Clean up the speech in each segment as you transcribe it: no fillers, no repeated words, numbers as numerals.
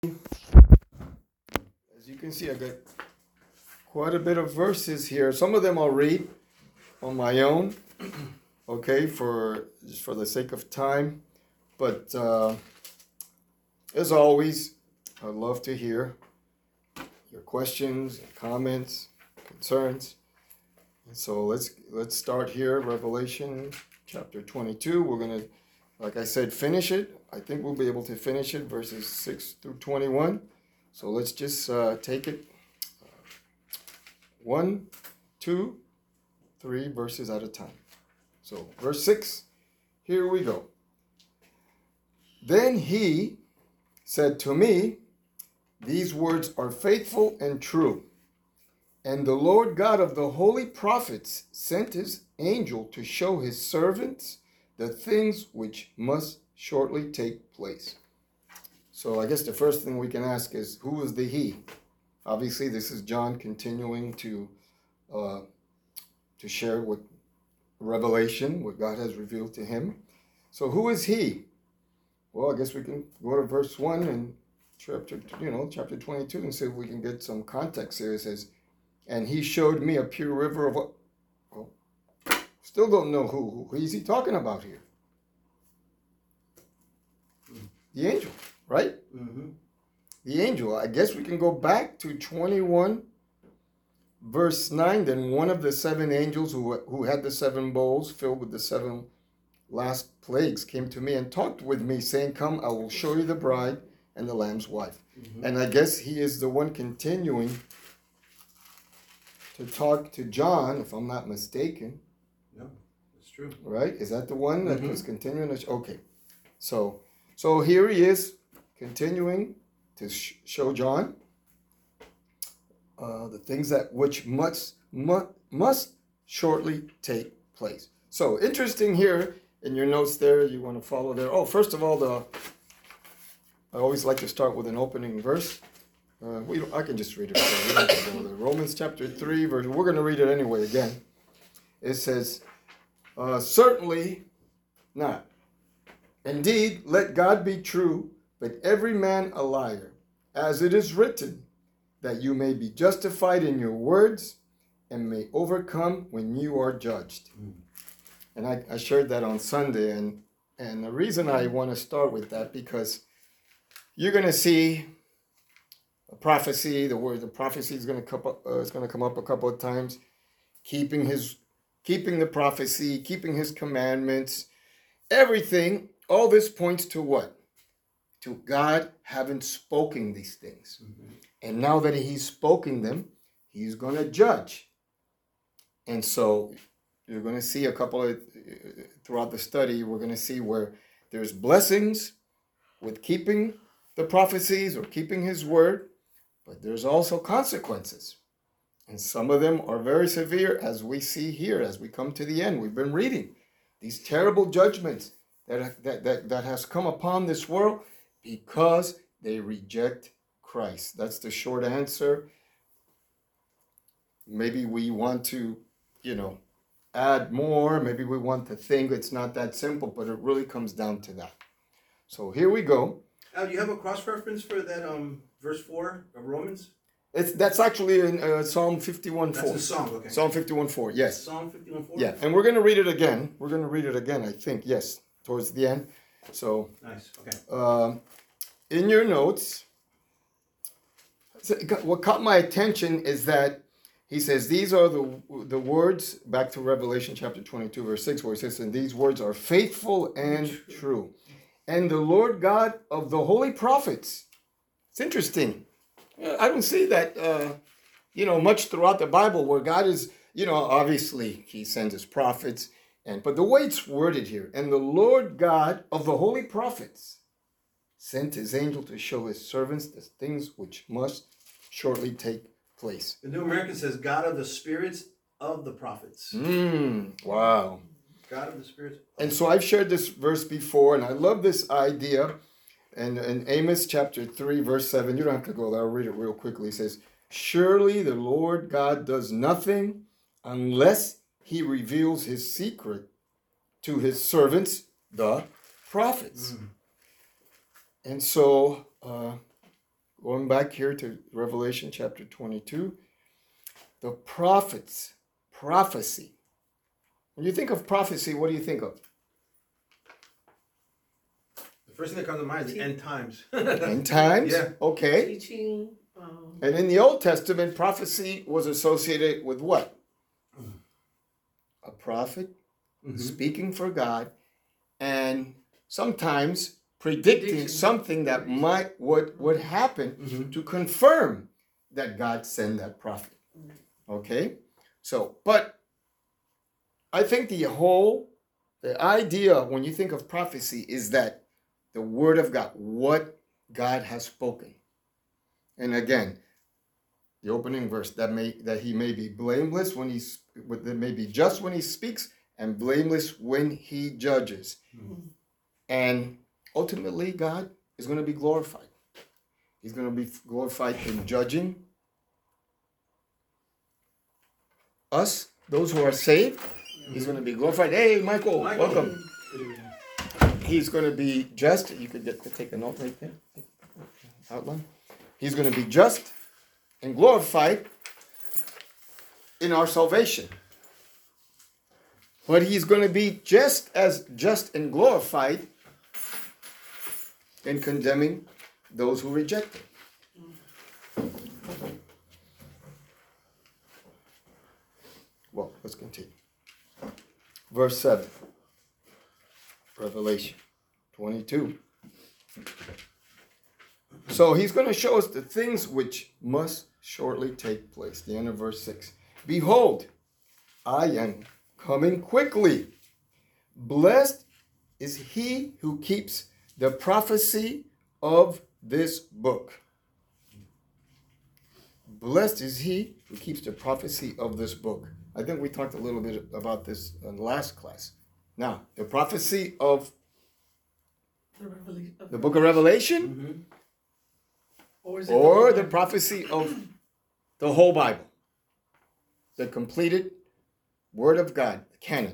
As you can see, I got quite a bit of verses here. Some of them I'll read on my own, okay, just for the sake of time. But as always, I'd love to hear your questions, comments, concerns. And so let's start here, Revelation chapter 22. We're gonna, like I said, finish it. I think we'll be able to finish it, verses 6 through 21. So let's just take it 1, 2, 3 verses at a time. So verse 6, here we go. Then he said to me, these words are faithful and true. And the Lord God of the holy prophets sent his angel to show his servants the things which must shortly take place. So I guess the first thing we can ask is, who is the he? Obviously, this is John continuing to share with Revelation, what God has revealed to him. So who is he? Well, I guess we can go to verse 1 and chapter 22 and see if we can get some context here. It says, and he showed me a pure river of what? Well, still don't know who is he talking about here? The angel, right? Mm-hmm. The angel. I guess we can go back to 21, verse 9. Then one of the seven angels who had the seven bowls filled with the seven last plagues came to me and talked with me, saying, come, I will show you the bride and the Lamb's wife. Mm-hmm. And I guess he is the one continuing to talk to John, if I'm not mistaken. No, that's true. Right? Is that the one that was continuing? Okay. So here he is continuing to show John the things that which must shortly take place. So interesting here in your notes there, you want to follow there. Oh, first of all, I always like to start with an opening verse. I can just read it. We don't have to go there. Romans chapter 3, verse. We're going to read it anyway again. It says, certainly not. Indeed, let God be true, but every man a liar, as it is written, that you may be justified in your words and may overcome when you are judged. And I shared that on Sunday, and the reason I want to start with that, because you're going to see a prophecy. The prophecy is going to come up a couple of times. Keeping the prophecy, keeping his commandments, everything. All this points to what? To God having spoken these things. Mm-hmm. And now that he's spoken them, he's going to judge. And so you're going to see a couple of, throughout the study, we're going to see where there's blessings with keeping the prophecies or keeping his word, but there's also consequences. And some of them are very severe, as we see here, as we come to the end. We've been reading these terrible judgments that has come upon this world because they reject Christ. That's the short answer. Maybe we want to, add more. Maybe we want to think it's not that simple, but it really comes down to that. So here we go. Do you have a cross-reference for that verse 4 of Romans? That's actually in Psalm 51:4. That's a song, okay. Psalm 51:4, yes. Psalm 51:4? Yeah, and we're going to read it again. I think, yes, towards the end. So, nice, okay. In your notes, what caught my attention is that he says, these are the words, back to Revelation chapter 22, verse 6, where he says, and these words are faithful and true. And the Lord God of the holy prophets. It's interesting. I don't see that, much throughout the Bible where God is, obviously he sends his prophets, but the way it's worded here, and the Lord God of the holy prophets sent his angel to show his servants the things which must shortly take place. The New American says, God of the spirits of the prophets. Wow. God of the spirits. And so I've shared this verse before, and I love this idea. And in Amos chapter 3, verse 7, you don't have to go there, I'll read it real quickly. It says, surely the Lord God does nothing unless he reveals his secret to his servants, the prophets. And so going back here to Revelation chapter 22, the prophets, prophecy. When you think of prophecy, what do you think of? The first thing that comes to mind is end times. End times? Yeah. Okay. Teaching. And in the Old Testament, prophecy was associated with what? A prophet speaking for God and sometimes predicting Prediction. something that would happen to confirm that God sent that prophet. Okay? So, but I think the idea when you think of prophecy is that the word of God, what God has spoken. And again, the opening verse that he may be blameless that may be just when he speaks and blameless when he judges. And ultimately, God is going to be glorified. He's going to be glorified in judging us, those who are saved. He's going to be glorified. Hey, Michael. Welcome. He's going to be just. You could take a note right there. Outline. He's going to be just and glorified in our salvation. But he's going to be just as just and glorified in condemning those who reject him. Well, let's continue. Verse 7. Revelation 22. So he's going to show us the things which must shortly take place. The end of verse 6. Behold, I am coming quickly. Blessed is he who keeps the prophecy of this book. Blessed is he who keeps the prophecy of this book. I think we talked a little bit about this in the last class. Now, the prophecy of the book of Revelation, or the prophecy of the whole Bible, the completed Word of God, the canon.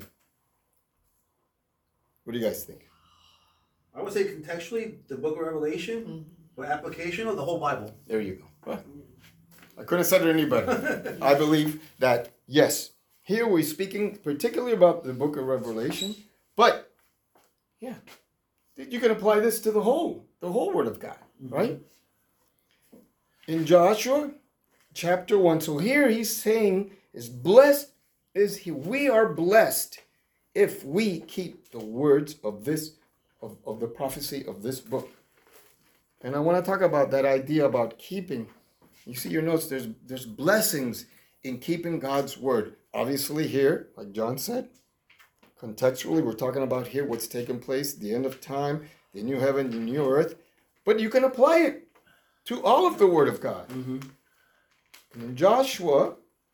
What do you guys think? I would say contextually, the book of Revelation, but application of the whole Bible. There you go. Well, I couldn't have said it any better. I believe that, yes, here we're speaking particularly about the book of Revelation, but, yeah, you can apply this to the whole Word of God, right? In Joshua chapter 1, so here he's saying, is blessed is he. We are blessed if we keep the words of this, of the prophecy of this book. And I want to talk about that idea about keeping. You see your notes, there's blessings in keeping God's word. Obviously here, like John said, contextually, we're talking about here what's taking place, the end of time, the new heaven, the new earth. But you can apply it to all of the word of God. And in Joshua,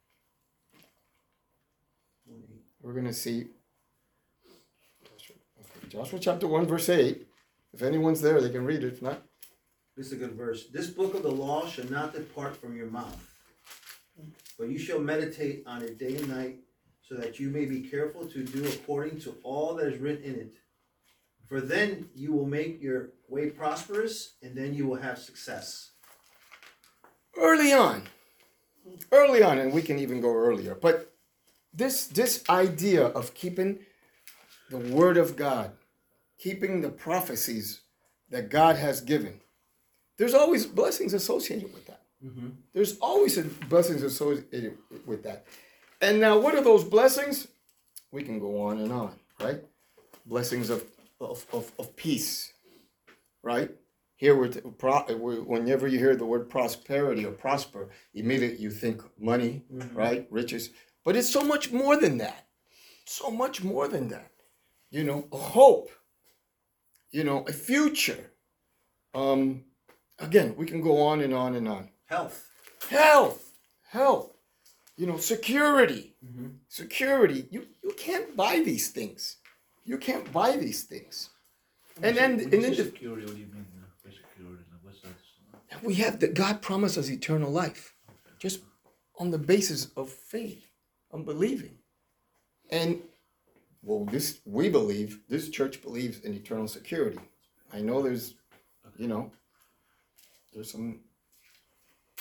we're going to see Joshua chapter 1, verse 8. If anyone's there, they can read it. If not, this is a good verse. This book of the law shall not depart from your mouth, but you shall meditate on it day and night, so that you may be careful to do according to all that is written in it. For then you will make your way prosperous, and then you will have success. early on, and we can even go earlier, but this idea of keeping the word of God, keeping the prophecies that God has given, there's always blessings associated with that. There's always blessings associated with that. And now, what are those blessings? We can go on and on, right? Blessings of peace, right? Here, whenever you hear the word prosperity or prosper, immediately you think money, right? Riches. But it's so much more than that. So much more than that. You know, a hope. You know, a future. Again, we can go on and on and on. Health. You know, security. Security. You can't buy these things. You can't buy these things. And then security, what do you mean by security? What's that? we have that God promised us eternal life, just on the basis of faith, on believing. And well, this church believes in eternal security. I know there's some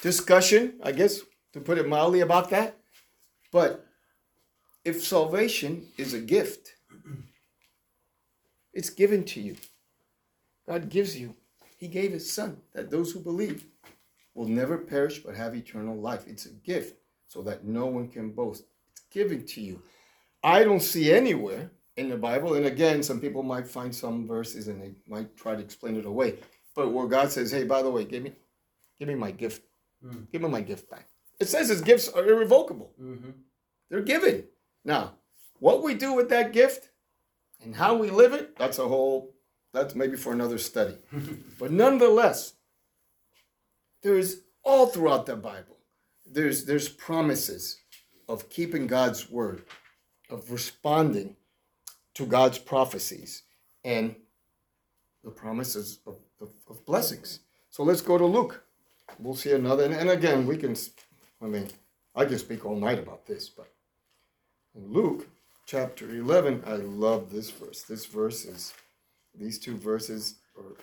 discussion, I guess, to put it mildly, about that. But if salvation is a gift, it's given to you. God gives you. He gave his son that those who believe will never perish but have eternal life. It's a gift so that no one can boast. It's given to you. I don't see anywhere in the Bible, and again, some people might find some verses and they might try to explain it away, but where God says, hey, by the way, give me my gift. Give me my gift back. It says his gifts are irrevocable. They're given. Now, what we do with that gift and how we live it, that's maybe for another study. But nonetheless, there's all throughout the Bible, there's promises of keeping God's word, of responding to God's prophecies, and the promises of blessings. So let's go to Luke. We'll see another, and again, I can speak all night about this, but in Luke chapter 11, I love this verse. These two verses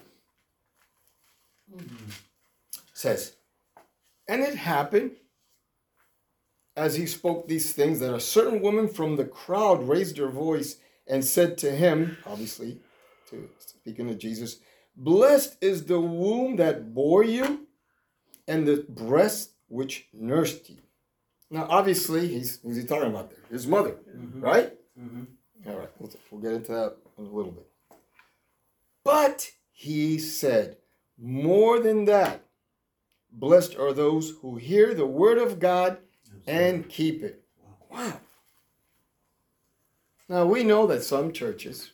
says, and it happened as he spoke these things that a certain woman from the crowd raised her voice and said to him, obviously, speaking to Jesus, blessed is the womb that bore you and the breast which nursed you. Now, obviously, who's he talking about there? His mother, right? All right, we'll get into that in a little bit. But he said, more than that, blessed are those who hear the word of God and keep it. Wow. Now, we know that some churches,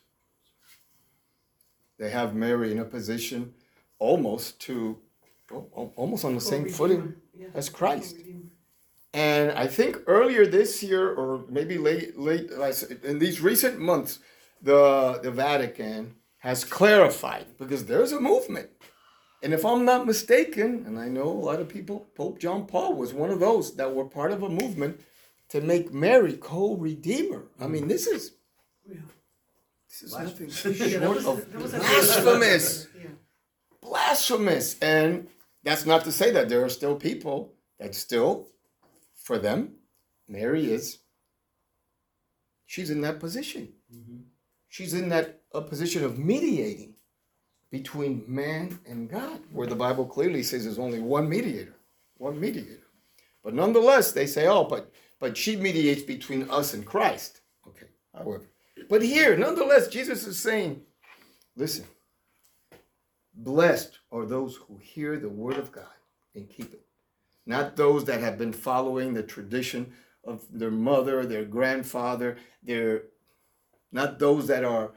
they have Mary in a position almost on the same footing as Christ. And I think earlier this year, or maybe late in these recent months, the Vatican has clarified, because there's a movement. And if I'm not mistaken, and I know a lot of people, Pope John Paul was one of those that were part of a movement to make Mary co-redeemer. I mean, this is nothing short of blasphemous. Blasphemous. And that's not to say that there are still people that still, for them, Mary she's in that position. She's in a position of mediating between man and God, where the Bible clearly says there's only one mediator. But nonetheless, they say, but she mediates between us and Christ. Okay, however. But here, nonetheless, Jesus is saying, listen, blessed are those who hear the word of God and keep it. Not those that have been following the tradition of their mother, their grandfather, not those that are,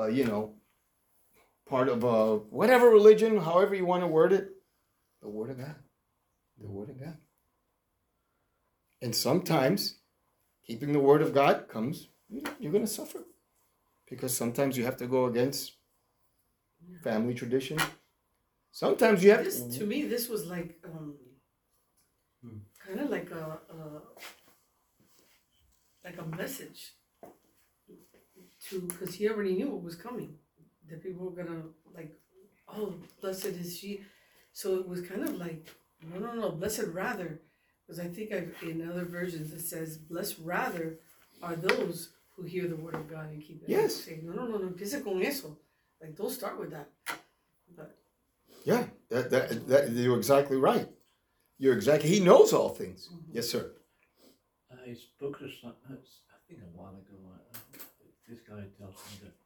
part of whatever religion, however you want to word it, the word of God. The word of God. And sometimes keeping the word of God comes, you're going to suffer. Because sometimes you have to go against family tradition. Sometimes you have to... To me, this was like, kind of like a message because he already knew what was coming. That people were gonna blessed is she. So it was kind of like, no, blessed rather, because I think in other versions it says, blessed rather are those who hear the word of God and keep it. Yes. Say, no, empieza con eso. Like, don't start with that. But yeah, that you're exactly right. He knows all things. Yes, sir. I spoke to some, I think a while ago, this guy tells me that,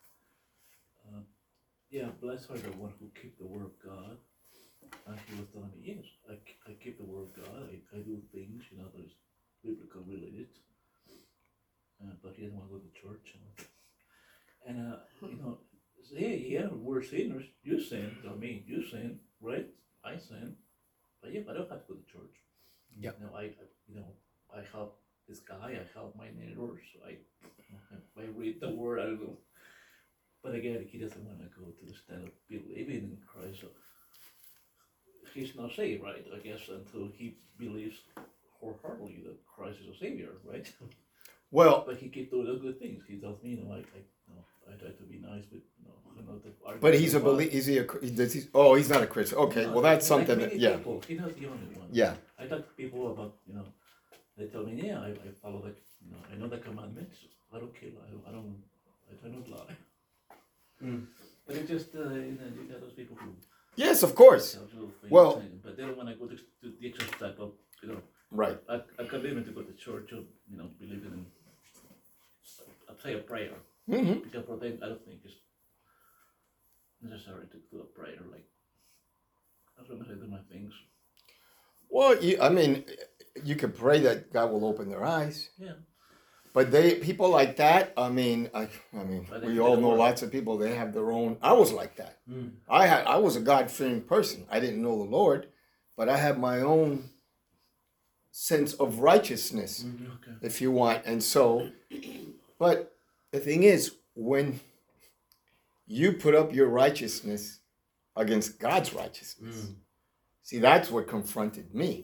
blessed are the one who keep the word of God. And he was telling me, yes, I keep the word of God. I do things, that is biblical related. But he doesn't want to go to church. Say, yeah, we're sinners. You sin, you sin, right? I sin. But I don't have to go to church. Yeah. I help this guy, I help my neighbors, I read the word, I don't know. But again, he doesn't want to go to the stand of believing in Christ. So he's not saved, right? I guess until he believes wholeheartedly that Christ is a savior, right? Well, but he keeps doing the good things. He tells me, I try to be nice, but I'm not the argument. But he's a believer. Is he a? Does he? Oh, he's not a Christian. Okay, well that's something. Like many Yeah, people, he's not the only one. yeah. I talk to people about, they tell me, yeah, I follow I know the commandments. I don't kill. I don't lie. But it's just, you got those people who Yes, of course. have little things, Well- but they don't want to go to the extra step of, Right. a commitment to go to church or, believing in, say a prayer. Mm-hmm. Because for them, I don't think it's necessary to do a prayer, like, as long as I do my things. Well, you could pray that God will open their eyes. Yeah. But people like that. I mean, But we they all don't know work. lots of people. They have their own. I was like that. I was a God-fearing person. I didn't know the Lord, but I had my own sense of righteousness, Okay. if you want. And so, but the thing is, when you put up your righteousness against God's righteousness, see, that's what confronted me.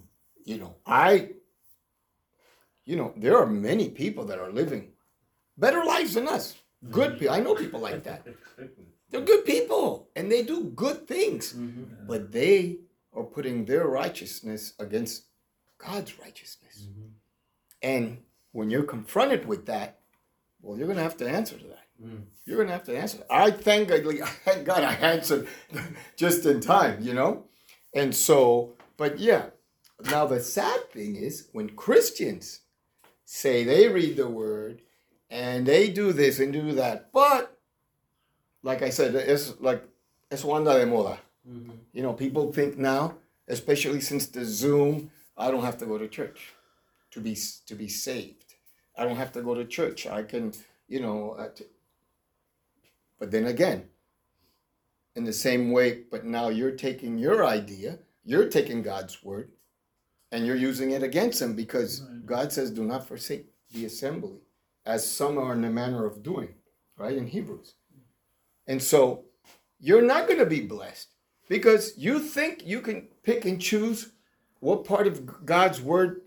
There are many people that are living better lives than us. Good people. I know people like that. They're good people and they do good things, but they are putting their righteousness against God's righteousness. And when you're confronted with that, well, you're going to have to answer to that. You're going to have to answer. I thank God I answered just in time, And so, but yeah. Now the sad thing is when Christians say they read the word and they do this and do that, but like I said, es onda de moda. People think now, especially since the Zoom, I don't have to go to church to be saved. I don't have to go to church. I can, but then again, in the same way, but now you're taking your idea, you're taking God's word, and you're using it against him because God says, do not forsake the assembly, as some are in the manner of doing, right, in Hebrews. And so you're not going to be blessed because you think you can pick and choose what part of God's word.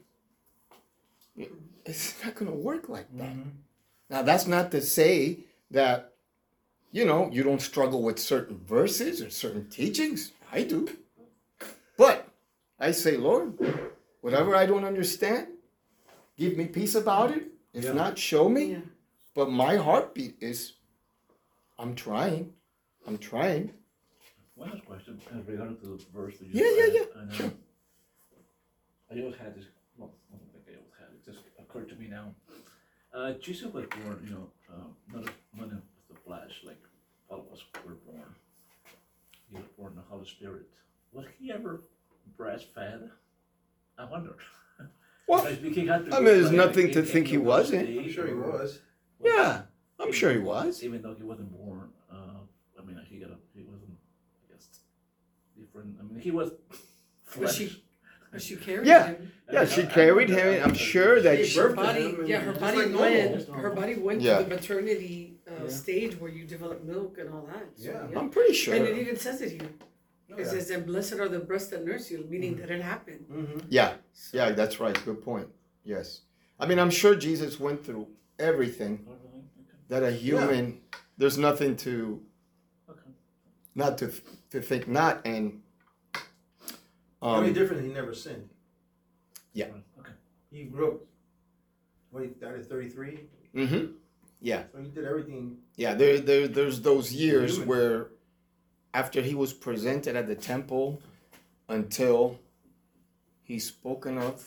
It's not going to work like that. Now, that's not to say that, you don't struggle with certain verses or certain teachings. I do. But I say, Lord, whatever I don't understand, give me peace about it. If not, show me. Yeah. But my heartbeat is, I'm trying. One last question regarding to the verse that you Yeah. read. Sure. I always had this, I don't think I always had it, just occurred to me now. Jesus was born, not in the flesh, like all of us were born. He was born in the Holy Spirit. Was he ever breastfed? I wonder. Well, there's nothing to think he wasn't. I'm sure he was. Yeah, I'm sure he was. Even though he wasn't born, he wasn't, I guess, different. He was flesh. Was she carried Yeah. him? Yeah, she carried him. I'm sure that She she. birthed Her body, him yeah, her just body like went. normal. Her body went Yeah. to the maternity Yeah. stage where you develop milk and all that. So, Yeah. I'm pretty And it sure. even says it here. It says, "And blessed are the breasts that nurse you," meaning that it happened. Yeah, So, yeah, that's right. Good point. Yes. I'm sure Jesus went through everything that a human, there's nothing to, not to think not. And, Only different, he never sinned. Yeah. Okay. He grew up, he died at 33. yeah. So he did everything. Yeah, there's those years Human. where after he was presented at the temple until he's spoken of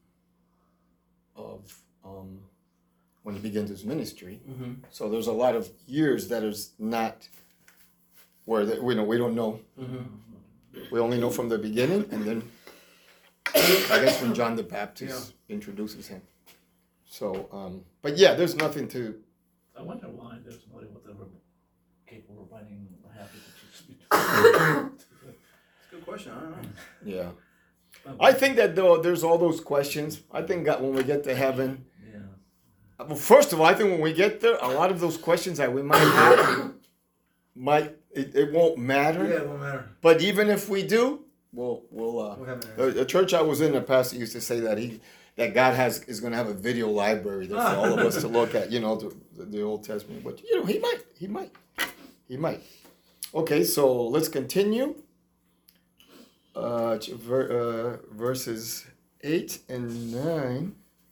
when he begins his ministry. So there's a lot of years that is not where we don't know. We only know from the beginning, and then I guess when John the Baptist introduces him. So, but yeah, there's nothing to. I wonder why there's nobody was ever capable of finding happy to Jesus. It's a good question. I don't know. Yeah. I think that though there's all those questions. I think that when we get to heaven, well, first of all, I think when we get there, a lot of those questions that we might have, it won't matter. Yeah, it won't matter. But even if we do, we'll We'll have an answer. the church I was in, the pastor used to say that that God is going to have a video library there for all of us to look at, the Old Testament. But, he might. Okay, so let's continue. Verses 8 and 9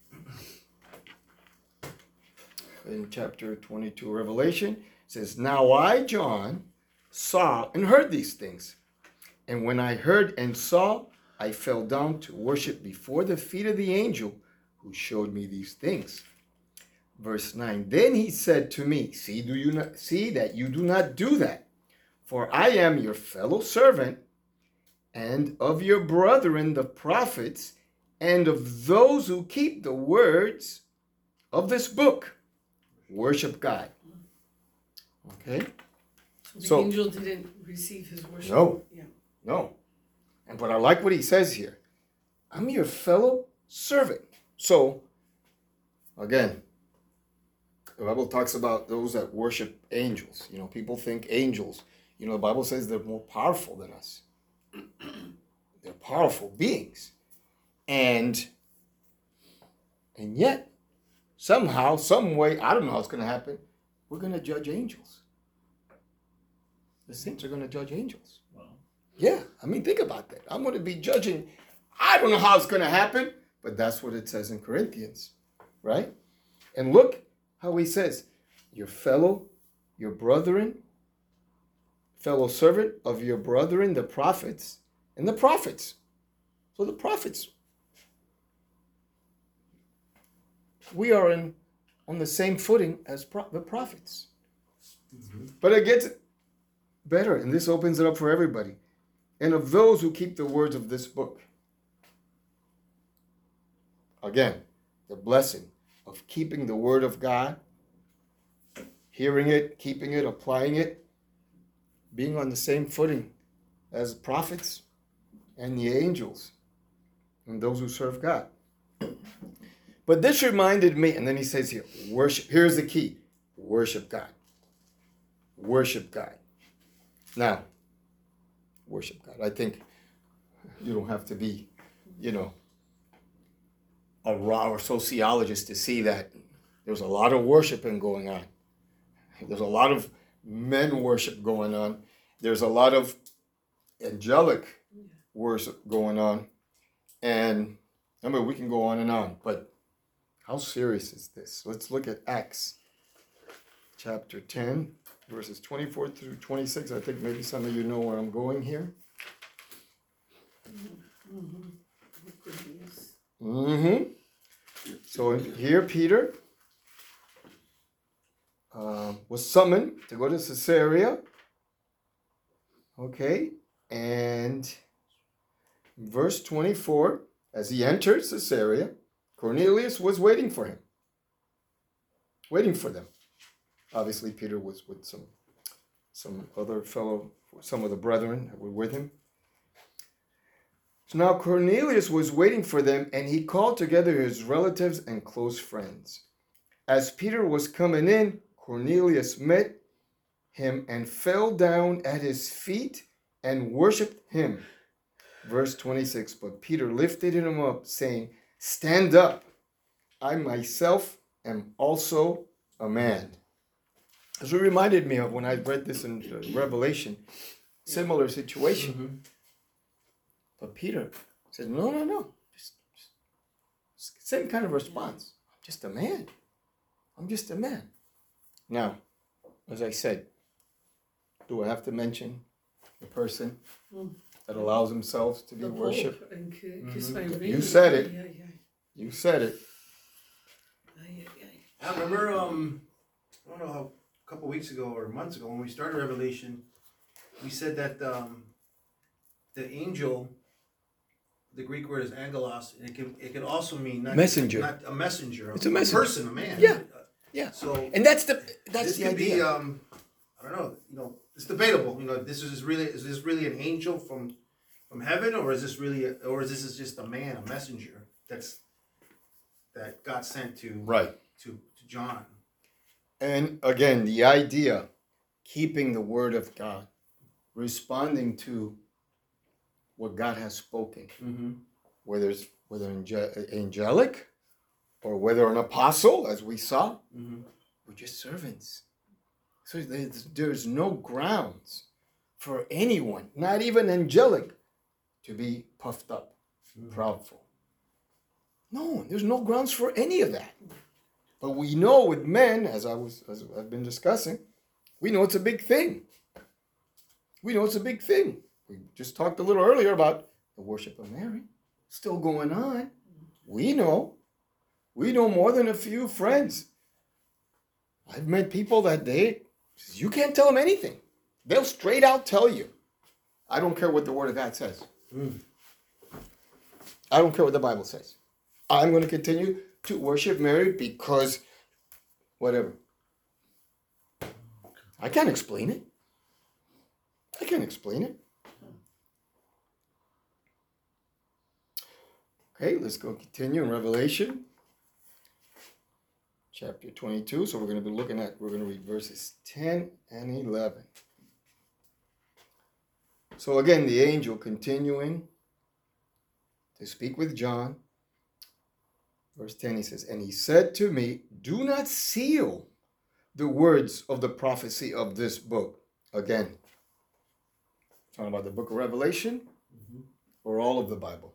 in chapter 22 Revelation says, "Now I, John, saw and heard these things. And when I heard and saw, I fell down to worship before the feet of the angel who showed me these things." Verse 9, "Then he said to me, see that you do not do that, for I am your fellow servant and of your brethren the prophets, and of those who keep the words of this book. Worship God." Okay? So the angel didn't receive his worship. No. Yeah. No. But I like what he says here. I'm your fellow servant. So, again, the Bible talks about those that worship angels. People think angels. The Bible says they're more powerful than us. They're powerful beings. And yet, somehow, some way, I don't know how it's going to happen, we're going to judge angels. The saints are going to judge angels. Wow. Yeah, think about that. I'm going to be judging. I don't know how it's going to happen, but that's what it says in Corinthians, right? And look how he says, your brethren, fellow servant of your brethren, the prophets, and the prophets. So the prophets, we are on the same footing as the prophets. Mm-hmm. But it gets better, and this opens it up for everybody. "And of those who keep the words of this book." Again, the blessing of keeping the word of God, hearing it, keeping it, applying it, being on the same footing as prophets and the angels and those who serve God. But this reminded me, and then he says here, worship. Here's the key. Worship God. Worship God. Now, worship God. I think you don't have to be, a raw or sociologist to see that there's a lot of worshiping going on. There's a lot of men worship going on. There's a lot of angelic worship going on. And we can go on and on, but how serious is this? Let's look at Acts chapter 10, verses 24 through 26. I think maybe some of you know where I'm going here. So here Peter was summoned to go to Caesarea. Okay, and verse 24, as he entered Caesarea, Cornelius was waiting for him. Waiting for them. Obviously, Peter was with some of the brethren that were with him. So now Cornelius was waiting for them, and he called together his relatives and close friends. As Peter was coming in, Cornelius met him and fell down at his feet and worshipped him. Verse 26, but Peter lifted him up, saying, "Stand up, I myself am also a man." This reminded me of when I read this in Revelation, similar situation. Mm-hmm. But Peter said, no, just same kind of response. I'm just a man. Now, as I said, do I have to mention the person that allows themselves to be worshipped? You said it. Yeah. You said it. I remember, I don't know how, a couple weeks ago or months ago when we started Revelation, we said that the angel, the Greek word is angelos, and it can also mean not a messenger. It's a messenger. A person, a man. Yeah. So, and that's the idea. Be, I don't know. It's debatable. Is this really an angel from heaven, or is this just a man, a messenger that got sent to John? And again, the idea, keeping the word of God, responding to what God has spoken, whether it's whether angelic or whether an apostle, as we saw, we're just servants. So there's no grounds for anyone, not even angelic, to be puffed up, proudful. No, there's no grounds for any of that. But we know with men, as I've been discussing, we know it's a big thing. We know it's a big thing. We just talked a little earlier about the worship of Mary. Still going on. We know. We know more than a few friends. I've met people that you can't tell them anything. They'll straight out tell you. I don't care what the Word of God says. I don't care what the Bible says. I'm going to continue to worship Mary because whatever. I can't explain it. I can't explain it. Okay, let's go continue in Revelation chapter 22. So we're going to read verses 10 and 11. So again, the angel continuing to speak with John. Verse 10, he says, and he said to me, do not seal the words of the prophecy of this book. Again, talking about the book of Revelation or all of the Bible.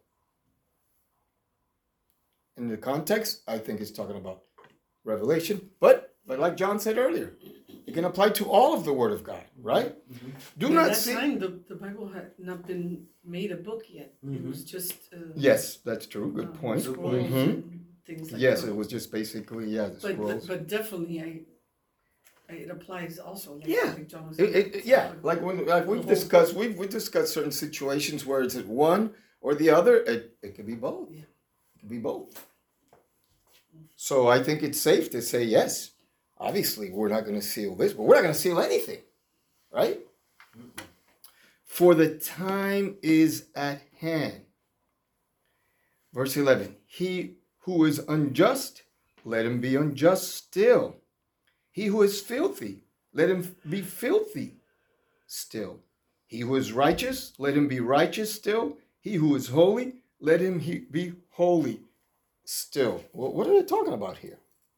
In the context, I think it's talking about Revelation. But like John said earlier, it can apply to all of the Word of God, right? Do At not that see. time, the Bible had not been made a book yet. It was just Yes, that's true. Good point. scrolls and things like Yes, that. it was just basically the scrolls. But definitely, it applies also. Like, Yeah. like John was saying. Like we've discussed, we've discussed certain situations where it's one or the other. It could be both. Yeah. It could be both. So I think it's safe to say yes. Obviously, we're not going to seal this, but we're not going to seal anything, right? For the time is at hand. Verse 11. He who is unjust, let him be unjust still. He who is filthy, let him be filthy still. He who is righteous, let him be righteous still. He who is holy, let him be holy still. Well, what are they talking about here?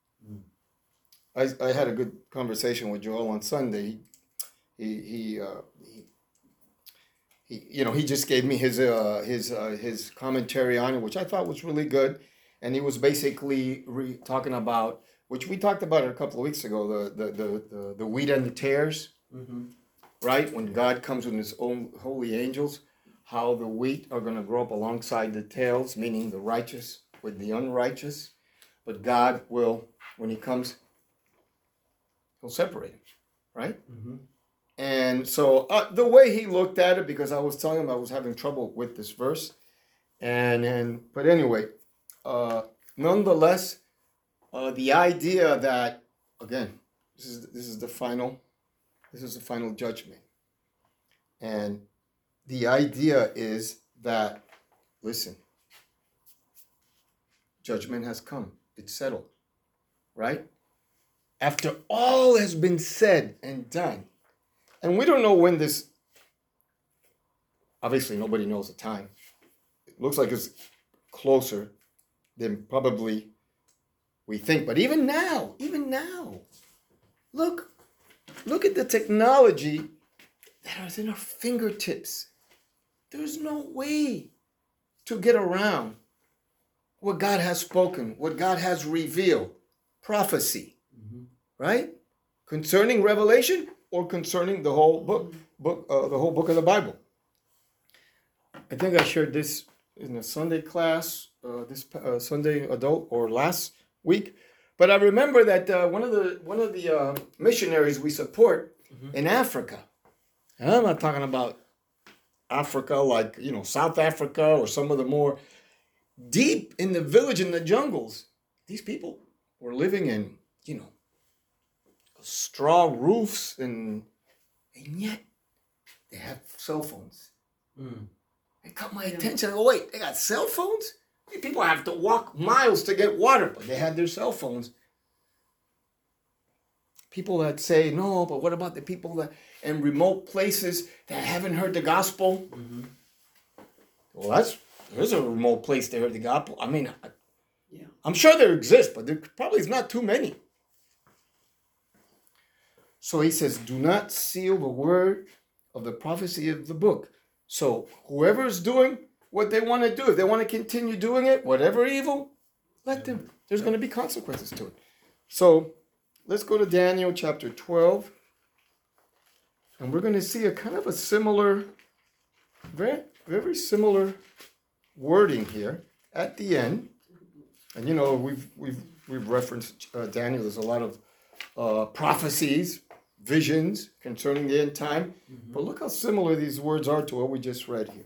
I had a good conversation with Joel on Sunday. He just gave me his commentary on it, which I thought was really good. And he was basically talking about, which we talked about it a couple of weeks ago, the wheat and the tares, right? When God comes with his own holy angels, how the wheat are going to grow up alongside the tails, meaning the righteous with the unrighteous. But God will, when he comes, he'll separate them, right? And so the way he looked at it, because I was telling him I was having trouble with this verse, but anyway, nonetheless, the idea that, again, this is the final judgment, and the idea is that, listen, judgment has come, it's settled, right? After all has been said and done, and we don't know when this, obviously nobody knows the time. It looks like it's closer than probably we think. But even now, look at the technology that is in our fingertips. There's no way to get around what God has spoken, what God has revealed, prophecy, right? Concerning Revelation or concerning the whole book, the whole book of the Bible. I think I shared this in a Sunday class, this Sunday adult or last week. But I remember that one of the missionaries we support in Africa, and I'm not talking about Africa like, South Africa or some of the more deep in the village, in the jungles. These people were living in, straw roofs and yet they have cell phones. It caught my attention. I go, wait, they got cell phones? These people have to walk miles to get water, but they had their cell phones. People that say, no, but what about the people that in remote places that haven't heard the gospel? Well, There's a remote place they heard the gospel. I mean, Yeah. I'm sure there exist, but there probably is not too many. So he says, do not seal the word of the prophecy of the book. So whoever is doing what they want to do, if they want to continue doing it, whatever evil, let them. There's going to be consequences to it. So let's go to Daniel chapter 12. And we're going to see a kind of a similar, very, very similar wording here at the end. And you know, we've referenced Daniel. There's a lot of prophecies, visions concerning the end time. But look how similar these words are to what we just read here.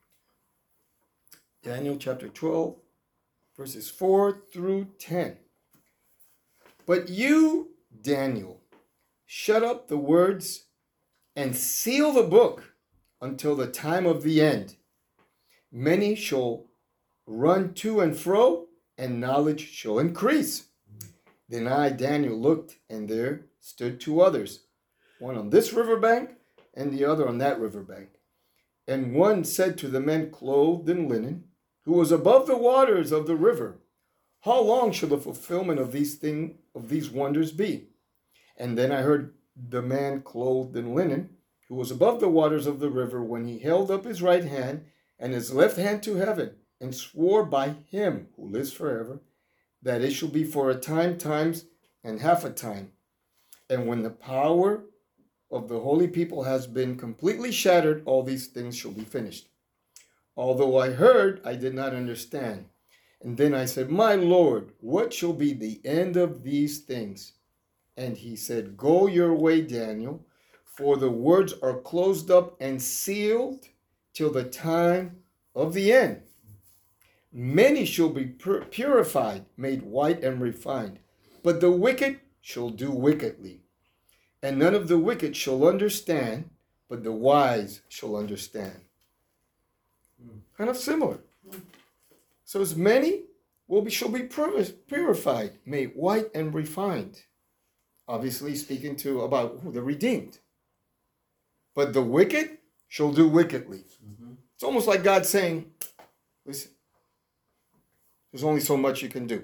Daniel chapter 12, verses 4 through 10. But you, Daniel, shut up the words and seal the book until the time of the end. Many shall run to and fro, and knowledge shall increase. Then I, Daniel, looked, and there stood two others, one on this riverbank and the other on that riverbank. And one said to the men clothed in linen, who was above the waters of the river, how long shall the fulfillment of these wonders be? And then I heard the man clothed in linen, who was above the waters of the river, when he held up his right hand and his left hand to heaven, and swore by him who lives forever, that it shall be for a time, times, and half a time. And when the power of the holy people has been completely shattered, all these things shall be finished. Although I heard, I did not understand. And then I said, my Lord, what shall be the end of these things? And he said, go your way, Daniel, for the words are closed up and sealed till the time of the end. Many shall be purified, made white and refined, but the wicked shall do wickedly. And none of the wicked shall understand, but the wise shall understand. Kind of similar. So as many shall be purified, made white and refined. Obviously speaking about the redeemed. But the wicked shall do wickedly. It's almost like God saying, listen, there's only so much you can do.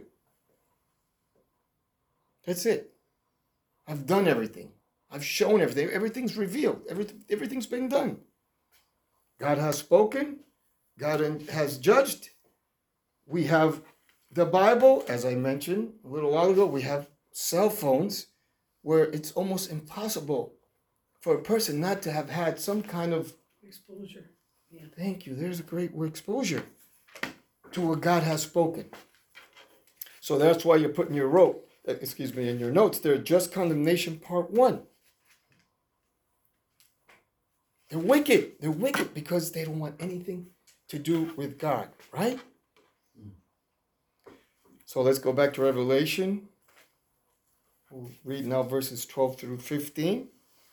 That's it. I've done everything. I've shown everything. Everything's revealed. Everything's been done. God has spoken. God has judged. We have the Bible, as I mentioned a little while ago. We have cell phones where it's almost impossible for a person not to have had some kind of Exposure. Yeah. thank you. There's a great word, exposure to what God has spoken. So that's why you're putting in your notes there, just condemnation part 1. They're wicked. They're wicked because they don't want anything to do with God, right? So let's go back to Revelation. We'll read now verses 12 through 15.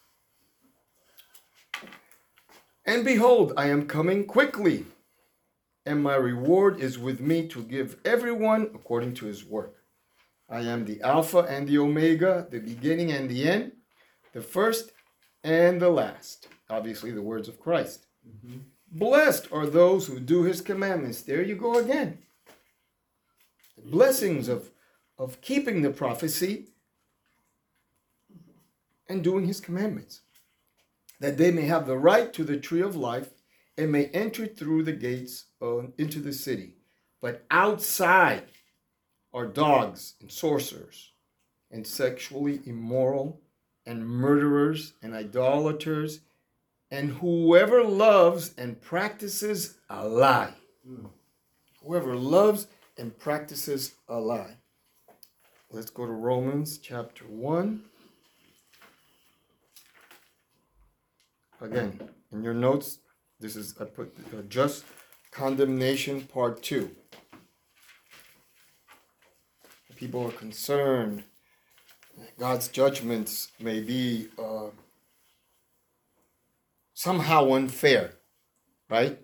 And behold, I am coming quickly, and my reward is with me to give everyone according to his work. I am the Alpha and the Omega, the beginning and the end, the first and the last. Obviously, the words of Christ. Blessed are those who do his commandments. There you go again. The blessings of keeping the prophecy and doing his commandments, that they may have the right to the tree of life and may enter through the gates into the city. But outside are dogs and sorcerers and sexually immoral and murderers and idolaters and whoever loves and practices a lie. Whoever loves and practices a lie. Let's go to Romans chapter 1. Again, in your notes, I put just condemnation part 2. People are concerned that God's judgments may be somehow unfair, right?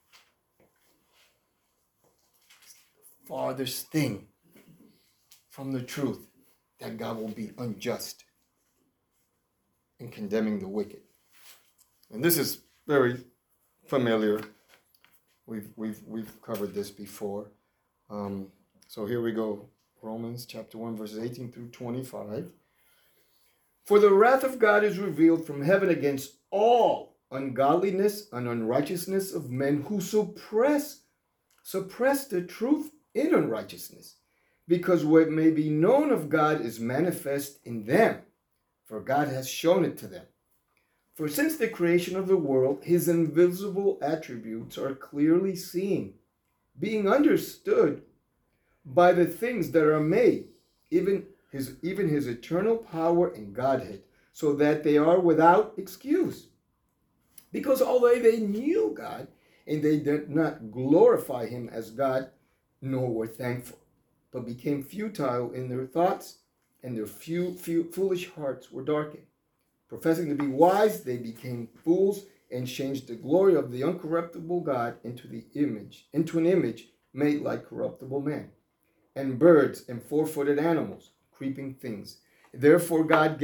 Farthest thing from the truth that God will be unjust in condemning the wicked. And this is very familiar We've covered this before. So here we go. Romans chapter 1, verses 18 through 25. For the wrath of God is revealed from heaven against all ungodliness and unrighteousness of men who suppress the truth in unrighteousness, because what may be known of God is manifest in them, for God has shown it to them. For since the creation of the world, his invisible attributes are clearly seen, being understood by the things that are made, even his eternal power and Godhead, so that they are without excuse. Because although they knew God, and they did not glorify him as God, nor were thankful, but became futile in their thoughts, and their foolish hearts were darkened. Professing to be wise, they became fools and changed the glory of the uncorruptible God into an image made like corruptible man, and birds and four-footed animals, creeping things. Therefore God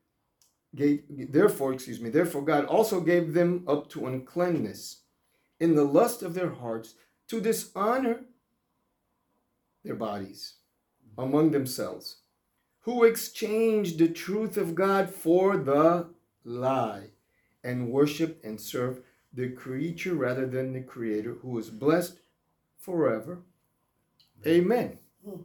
also gave them up to uncleanness in the lust of their hearts, to dishonor their bodies among themselves, who exchanged the truth of God for the lie, and worshiped and served the creature rather than the Creator, who is blessed forever. Amen.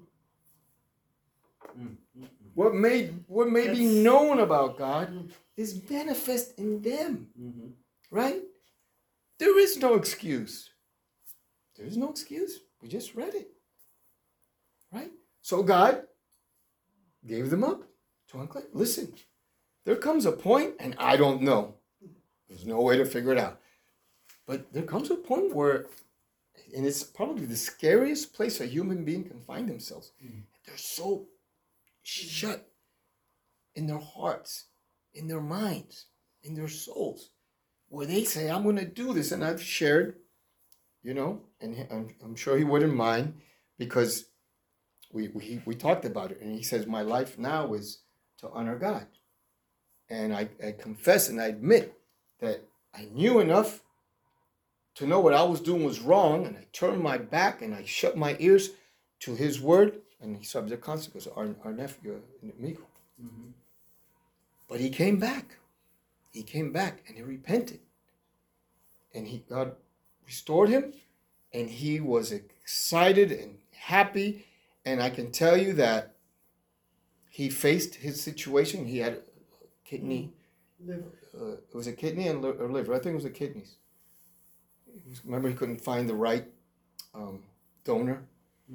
What may be known about God is manifest in them, right? There is no excuse. There is no excuse. We just read it, right? So God gave them up to unclean. Listen, there comes a point, and I don't know. There's no way to figure it out. But there comes a point where, and it's probably the scariest place a human being can find themselves. They're so shut in their hearts, in their minds, in their souls, where they say, I'm going to do this. And I've shared, and I'm sure he wouldn't mind, because we talked about it. And he says, my life now is to honor God. And I confess and I admit that I knew enough to know what I was doing was wrong. And I turned my back and I shut my ears to his word. And he suffered the consequences, our nephew, Miko. But he came back. He came back and he repented. And God restored him. And he was excited and happy. And I can tell you that he faced his situation. He had kidney. Liver. It was a kidney or liver. I think it was the kidneys. Remember, he couldn't find the right donor.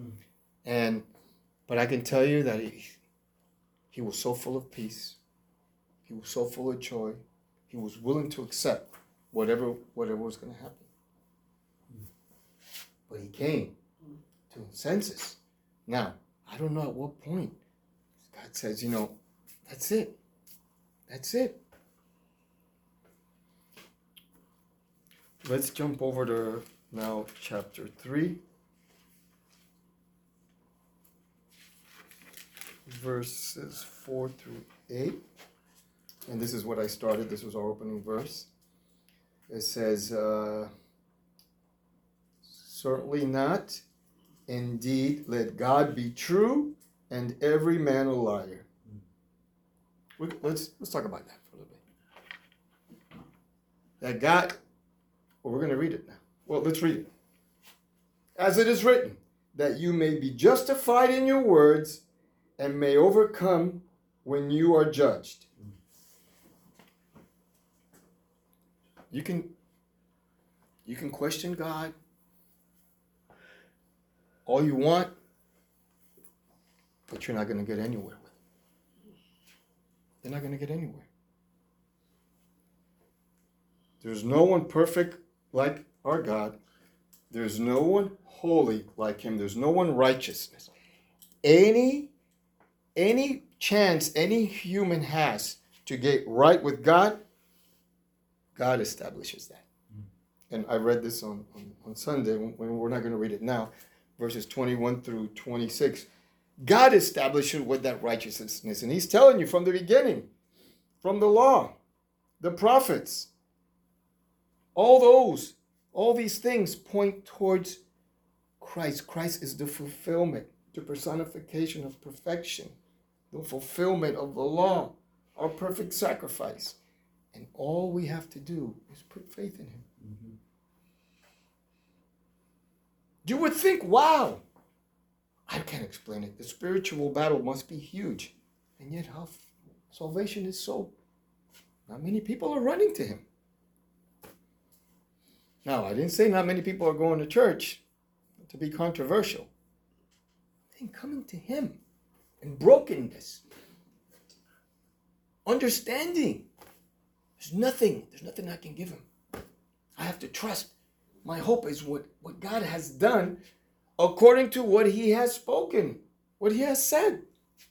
But I can tell you that he was so full of peace. He was so full of joy. He was willing to accept whatever was going to happen. But he came to his senses. Now, I don't know at what point God says, that's it. That's it. Let's jump over to now chapter 3. Verses 4 through 8. And this is what I started. This was our opening verse. It says, certainly not. Indeed, let God be true and every man a liar. Let's talk about that for a little bit. That God, we're going to read it now. Well, let's read it. As it is written, that you may be justified in your words and may overcome when you are judged. You can question God all you want, but you're not going to get anywhere with it. You're not going to get anywhere. There's no one perfect like our God. There's no one holy like him. There's no one righteousness. Any chance any human has to get right with God, God establishes that. And I read this on Sunday, when we're not going to read it now, verses 21 through 26. God established what that righteousness is. And he's telling you from the beginning, from the law, the prophets, all All these things point towards Christ. Christ is the fulfillment, the personification of perfection, the fulfillment of the law, our perfect sacrifice. And all we have to do is put faith in him. Mm-hmm. You would think, wow, I can't explain it. The spiritual battle must be huge. And yet how salvation is so, not many people are running to him. Now, I didn't say not many people are going to church to be controversial. I think coming to him in brokenness, understanding. There's nothing I can give him. I have to trust. My hope is what God has done according to what he has spoken, what he has said.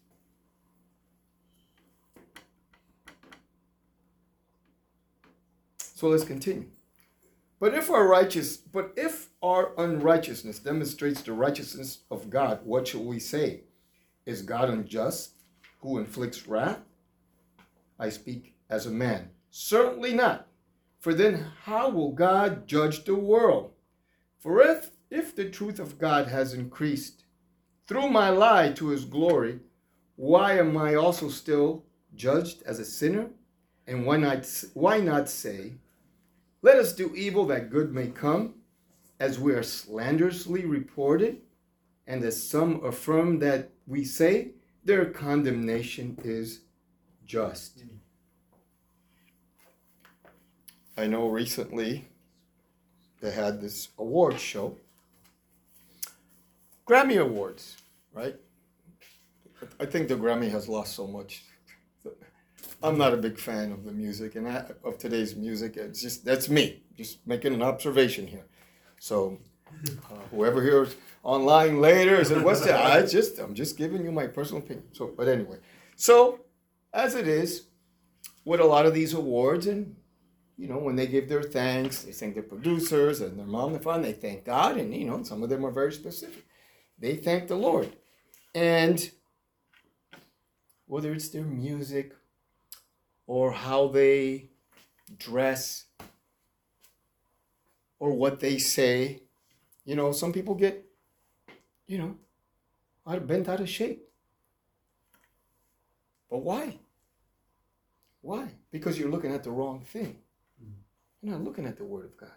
So let's continue. But if our unrighteousness demonstrates the righteousness of God, what shall we say? Is God unjust, who inflicts wrath? I speak as a man. Certainly not. For then how will God judge the world? For if the truth of God has increased through my lie to his glory, why am I also still judged as a sinner? And why not say, let us do evil that good may come, as we are slanderously reported, and as some affirm that we say, their condemnation is just. I know recently they had this award show, Grammy Awards, right? I think the Grammy has lost so much. I'm not a big fan of the music and of today's music. It's just, that's me, just making an observation here. So whoever hears online later said, "What's that?" I'm just giving you my personal opinion. So, but anyway, so as it is with a lot of these awards, and you know, when they give their thanks, they thank their producers and their mom and father, they thank God, and you know, some of them are very specific. They thank the Lord, and whether it's their music or how they dress or what they say, you know, some people get, you know, bent out of shape. But why? Why? Because you're looking at the wrong thing. You're not looking at the Word of God.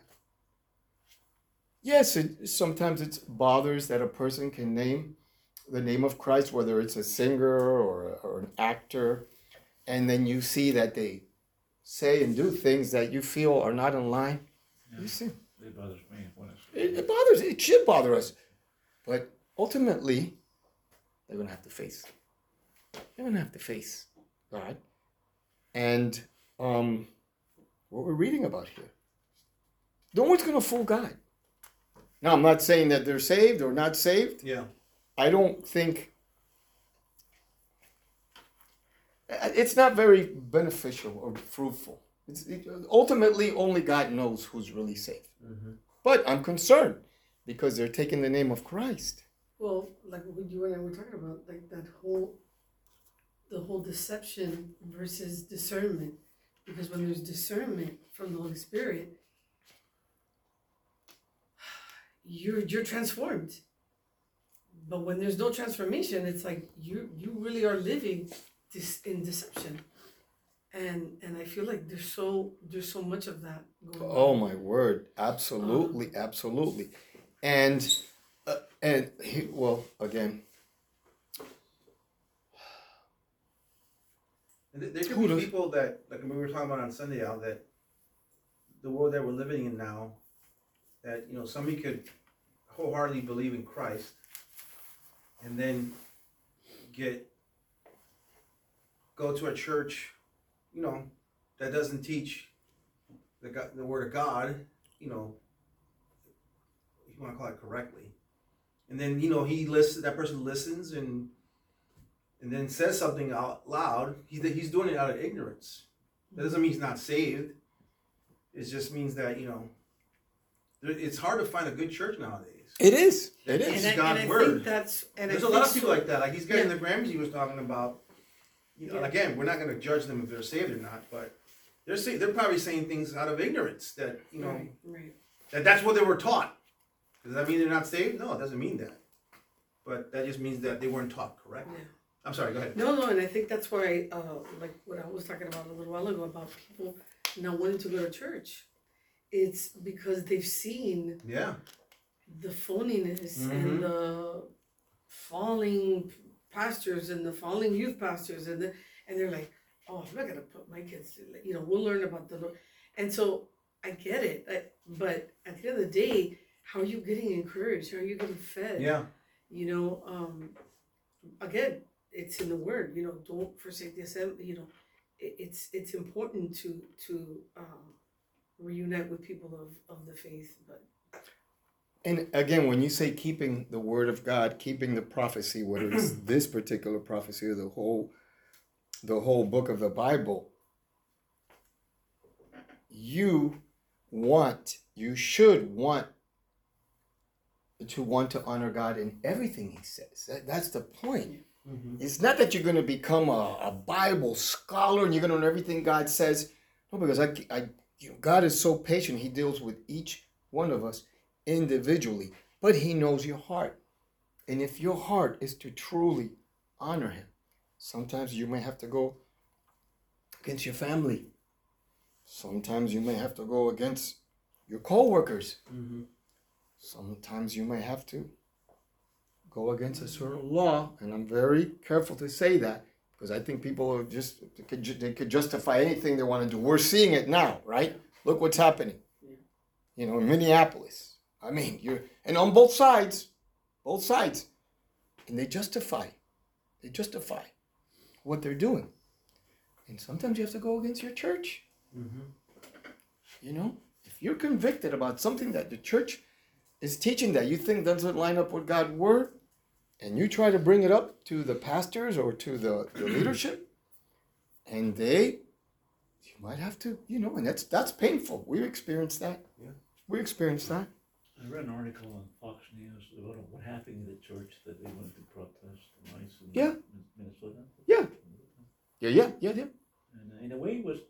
Yes, sometimes it bothers that a person can name the name of Christ, whether it's a singer or an actor, and then you see that they say and do things that you feel are not in line. Yeah. You see, It bothers me. it should bother us. But ultimately, they're going to have to face. They're going to have to face God. And what we're reading about here. No one's going to fool God. Now, I'm not saying that they're saved or not saved. Yeah. I don't think it's not very beneficial or fruitful. Ultimately, only God knows who's really saved. Mm-hmm. But I'm concerned because they're taking the name of Christ. Well, like what you and I were talking about, like the whole deception versus discernment. Because when there's discernment from the Holy Spirit, you're transformed. But when there's no transformation, it's like you really are living in deception. And I feel like there's so much of that going on. Oh my word! Absolutely, absolutely. And well, again, There could be people that, like we were talking about on Sunday, Al, that the world that we're living in now, that, you know, somebody could wholeheartedly believe in Christ and then go to a church, you know, that doesn't teach the word of God, you know, if you want to call it correctly. And then, you know, that person listens and then says something out loud. He's doing it out of ignorance. That doesn't mean he's not saved. It just means that, you know, it's hard to find a good church nowadays. it is. It It's is. God's I word. think There's a lot of people like that. Like these guys in Yeah. the Grammys he was talking about. You know, Yeah. again, we're not going to judge them if they're saved or not, but they're probably saying things out of ignorance that, you know. Right. That's what they were taught. Does that mean they're not saved? No, it doesn't mean that. But that just means that they weren't taught correct. Yeah. I'm sorry, go ahead. No, and I think that's why, like what I was talking about a little while ago about people not wanting to go to church. It's because they've seen Yeah. the phoniness Mhm. and the falling pastors and the falling youth pastors and they're like, oh, I'm not gonna put my kids through, we'll learn about the Lord. And so I get it, but at the end of the day, how are you getting encouraged? How are you getting fed? Yeah. Again, it's in the word, don't forsake the assembly, it's important to reunite with people of the faith, but And again, when you say keeping the word of God, keeping the prophecy, whether it's this particular prophecy or the whole book of the Bible, you should want to honor God in everything he says. That's the point. Mm-hmm. It's not that you're going to become a Bible scholar and you're going to know everything God says. No, because God is so patient. He deals with each one of us individually, but he knows your heart. And if your heart is to truly honor him, sometimes you may have to go against your family. Sometimes you may have to go against your co-workers. Mm-hmm. Sometimes you may have to go against a certain law, and I'm very careful to say that because I think people are they could justify anything they want to do. We're seeing it now, right? Look what's happening. In Minneapolis. I mean, and on both sides, and they justify what they're doing. And sometimes you have to go against your church. Mm-hmm. If you're convicted about something that the church is teaching that you think doesn't line up with God's word, and you try to bring it up to the pastors or to the leadership, and you might have to, and that's painful. We experienced that. Yeah. We experienced that. I read an article on Fox News about what happened in the church that they went to protest the mice in Yeah. Minnesota. Yeah. Yeah. And in a way, it was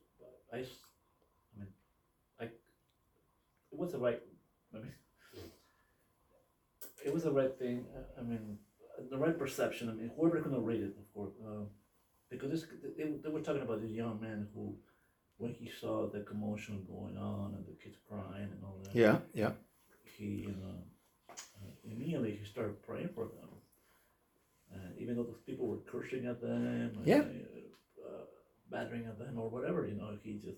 it was the right. It was the right thing. The right perception. Whoever can read it, of course, because they were talking about this young man who, when he saw the commotion going on and the kids crying and all that. Yeah. He immediately he started praying for them. Even though those people were cursing at them, battering at them or whatever, he just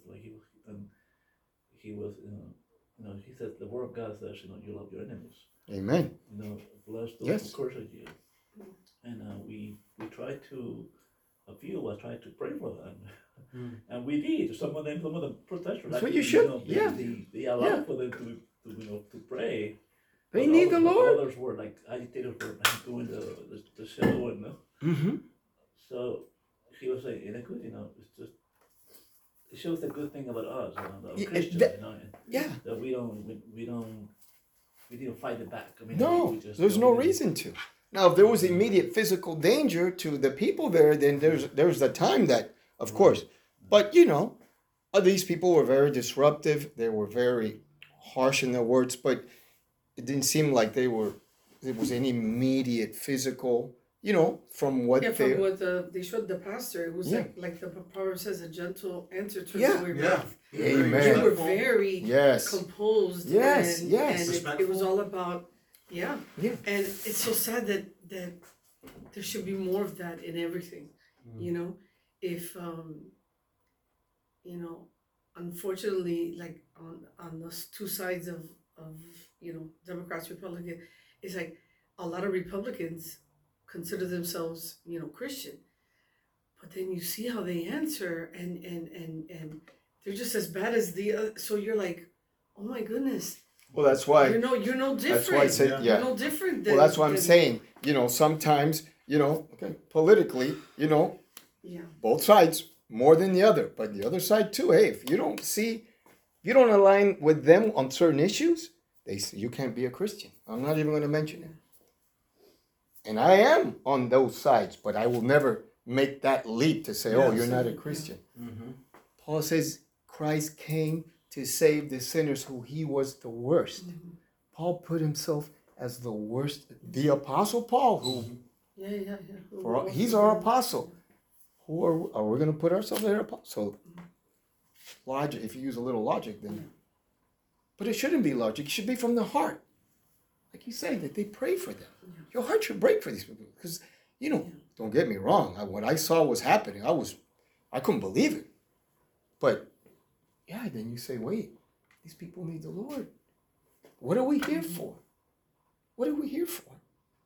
he says the word of God says, you love your enemies. Amen. Bless those Yes. who curse at you. And we tried to, a few of us tried to pray for them. And we did. Some of them protesters. That's what you should. They allowed for them to pray. They But need the Lord. Others were agitated for doing the show and Mm-hmm. so he was saying, it's just it shows the good thing about us, the Christians, that we didn't fight it back. No, there's no reason to. Now, if there was immediate physical danger to the people there, then there's a time that, of course. But these people were very disruptive. They were very harsh in their words, but it didn't seem like there was any immediate physical, from what from what they showed the pastor, it was like the proverb says, a gentle answer to the weary mouth. Amen. They were very composed. Yes. And it was all about, And it's so sad that there should be more of that in everything. If unfortunately, like on those two sides of Democrats, Republicans, it's like a lot of Republicans consider themselves, Christian, but then you see how they answer, and they're just as bad as the other. So you're like, oh my goodness. Well, that's why you're no different. That's why I said, You're no different. Than, well, that's why I'm saying, sometimes, politically, both sides more than the other, but the other side too. Hey, if you don't align with them on certain issues, they say you can't be a Christian. I'm not even going to mention it. And I am on those sides, but I will never make that leap to say, oh, you're not a Christian. Mm-hmm. Paul says Christ came to save the sinners who he was the worst. Paul put himself as the worst. The Apostle Paul, who he's our apostle. Who are we going to put ourselves there? So logic, if you use a little logic, then. But it shouldn't be logic. It should be from the heart. Like you say, that they pray for them. Your heart should break for these people. Because, don't get me wrong. What I saw was happening. I couldn't believe it. But, yeah, then you say, wait, these people need the Lord. What are we here for? What are we here for?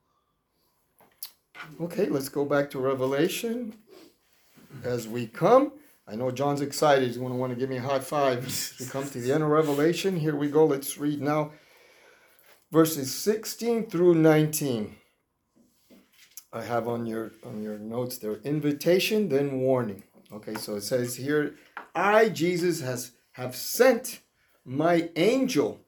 Okay, let's go back to Revelation. As we come, I know John's excited. He's going to want to give me a high five. We come to the end of Revelation. Here we go. Let's read now verses 16 through 19. I have on your notes there, invitation, then warning. Okay, so it says here, I, Jesus, have sent my angel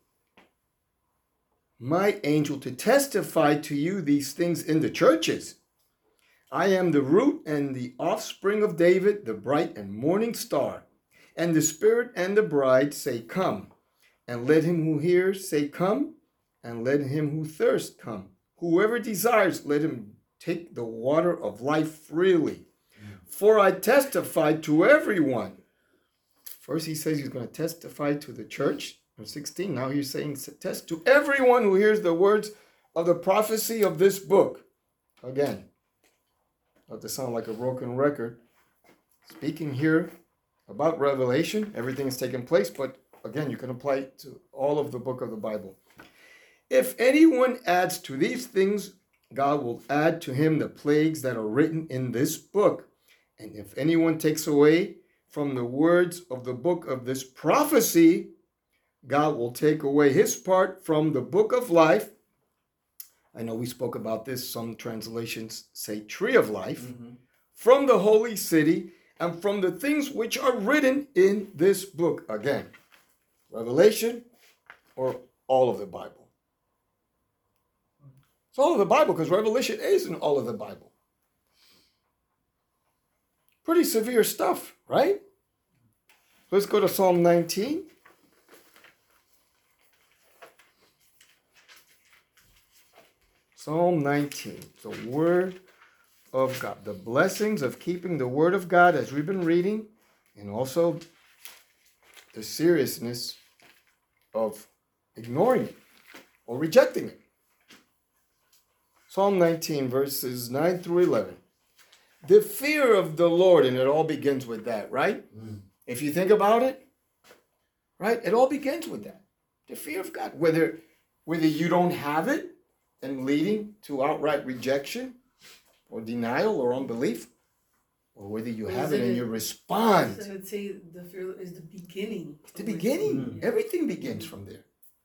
to testify to you these things in the churches. I am the root and the offspring of David, the bright and morning star. And the Spirit and the bride say, come. And let him who hears say, come. And let him who thirsts come. Whoever desires, let him take the water of life freely. For I testify to everyone. First he says he's going to testify to the church. Verse 16, now he's saying test to everyone who hears the words of the prophecy of this book. Again, not to sound like a broken record. Speaking here about Revelation, everything is taking place, but again, you can apply it to all of the book of the Bible. If anyone adds to these things, God will add to him the plagues that are written in this book. And if anyone takes away from the words of the book of this prophecy, God will take away his part from the book of life. I know we spoke about this. Some translations say tree of life. From the holy city and from the things which are written in this book. Again, Revelation or all of the Bible. It's all of the Bible because Revelation is in all of the Bible. Pretty severe stuff, right? Let's go to Psalm 19. Psalm 19, the Word of God. The blessings of keeping the Word of God as we've been reading, and also the seriousness of ignoring it or rejecting it. Psalm 19, verses 9 through 11. The fear of the Lord, and it all begins with that, right? If you think about it, right? It all begins with that. The fear of God. Whether you don't have it, and leading to outright rejection or denial or unbelief, or whether you have it and you respond. I would say the fear is the beginning. It's the beginning. Everything begins from there.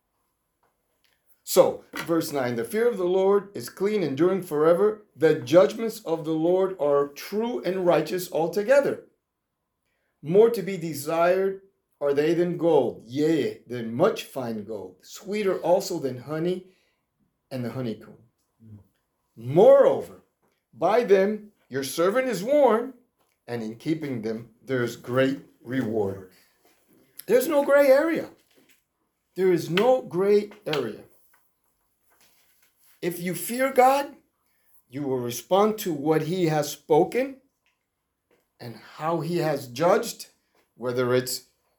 So, verse 9, the fear of the Lord is clean, enduring forever. The judgments of the Lord are true and righteous altogether. More to be desired are they than gold, yea, than much fine gold, sweeter also than honey and the honeycomb. Moreover, by them your servant is warned, and in keeping them there's great reward. There's no gray area. There is no gray area. If you fear God, you will respond to what he has spoken and how he has judged, whether it's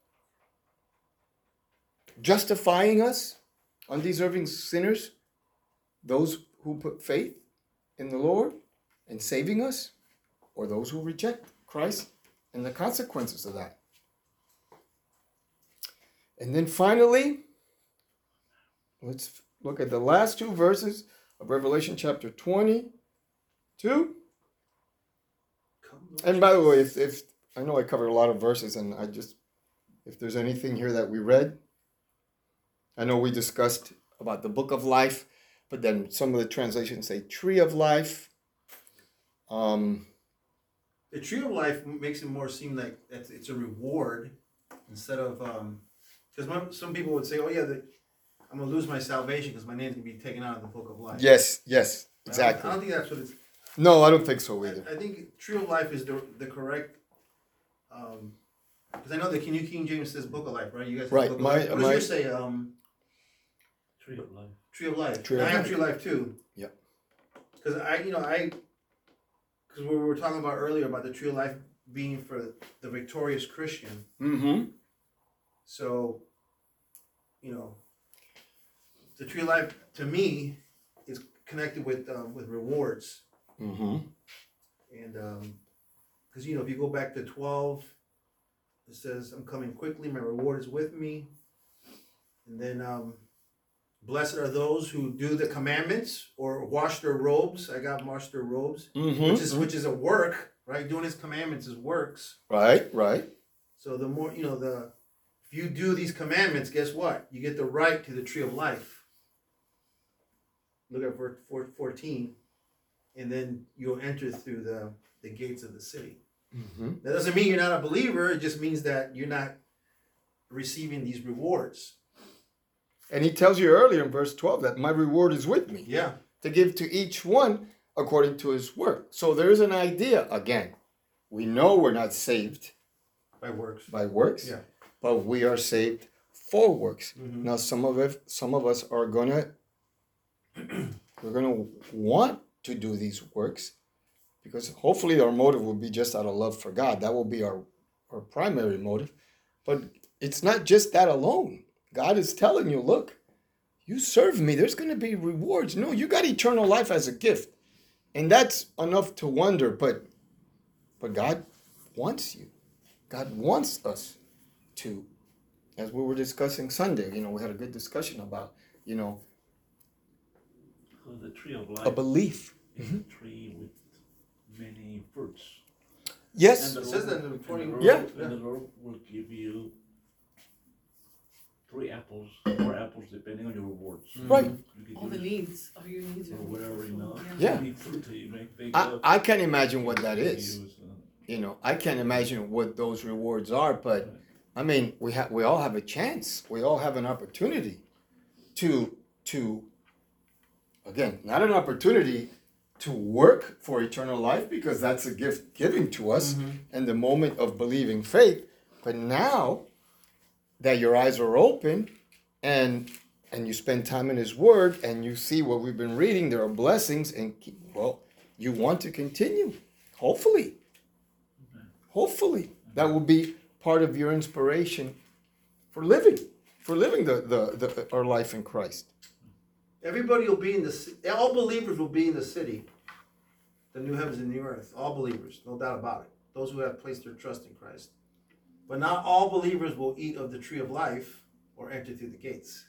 justifying us, undeserving sinners, those who put faith in the Lord and saving us, or those who reject Christ and the consequences of that. And then finally, let's look at the last two verses of Revelation chapter 22. And by the way, if I know I covered a lot of verses, and if there's anything here that we read, I know we discussed about the book of life, but then some of the translations say tree of life. The tree of life makes it more seem like it's a reward instead of because some people would say, "Oh yeah, I'm gonna lose my salvation because my name's gonna be taken out of the book of life." Yes, exactly. I don't think that's what it's. No, I don't think so either. I think tree of life is the correct Because I know the New King James says Book of Life, right? You guys have Right, Book of my- Life. What my- does yours say? Tree of life. Tree of Life. Tree of I have Life. Tree of Life too. Yeah. Because because we were talking about earlier about the Tree of Life being for the victorious Christian. Mm-hmm. So, the Tree of Life to me is connected with rewards, Mm-hmm. and because if you go back to 12, it says, "I'm coming quickly. My reward is with me." And then, blessed are those who do the commandments or wash their robes. I got wash their robes, Mm-hmm. which is a work, right? Doing His commandments is works. Right, right. So the more if you do these commandments, guess what? You get the right to the tree of life. Look at verse 14, and then you'll enter through the gates of the city. Mm-hmm. That doesn't mean you're not a believer. It just means that you're not receiving these rewards. And he tells you earlier in verse 12 that my reward is with me Yeah. to give to each one according to his work. So there is an idea. Again, we know we're not saved By works. by works, Yeah. but we are saved for works. Mhm. Now, some of us are we're gonna want to do these works because hopefully our motive will be just out of love for God. That will be our primary motive. But it's not just that alone. God is telling you, look, you serve me, there's going to be rewards. No, you got eternal life as a gift. And that's enough to wonder, but God wants you. God wants us to, as we were discussing Sunday, we had a good discussion about, So the tree of life a belief. is a tree with many fruits. Yes. It says that in the 20 Yeah. And the Lord will give you 3 apples, 4 apples, depending on your rewards. Right. You can All the use needs, all your needs or are. whatever, Yeah. Any fruit that you may think I, of. I can't imagine what that you is. use, I can't imagine what those rewards are, but I mean, we all have a chance. We all have an opportunity to again, not an opportunity to work for eternal life because that's a gift given to us in the moment of believing faith. But now that your eyes are open and you spend time in His Word and you see what we've been reading, there are blessings, and you want to continue. Hopefully, that will be part of your inspiration for living our life in Christ. Everybody will be all believers will be in the city, the new heavens and new earth. All believers, no doubt about it. Those who have placed their trust in Christ. But not all believers will eat of the tree of life or enter through the gates.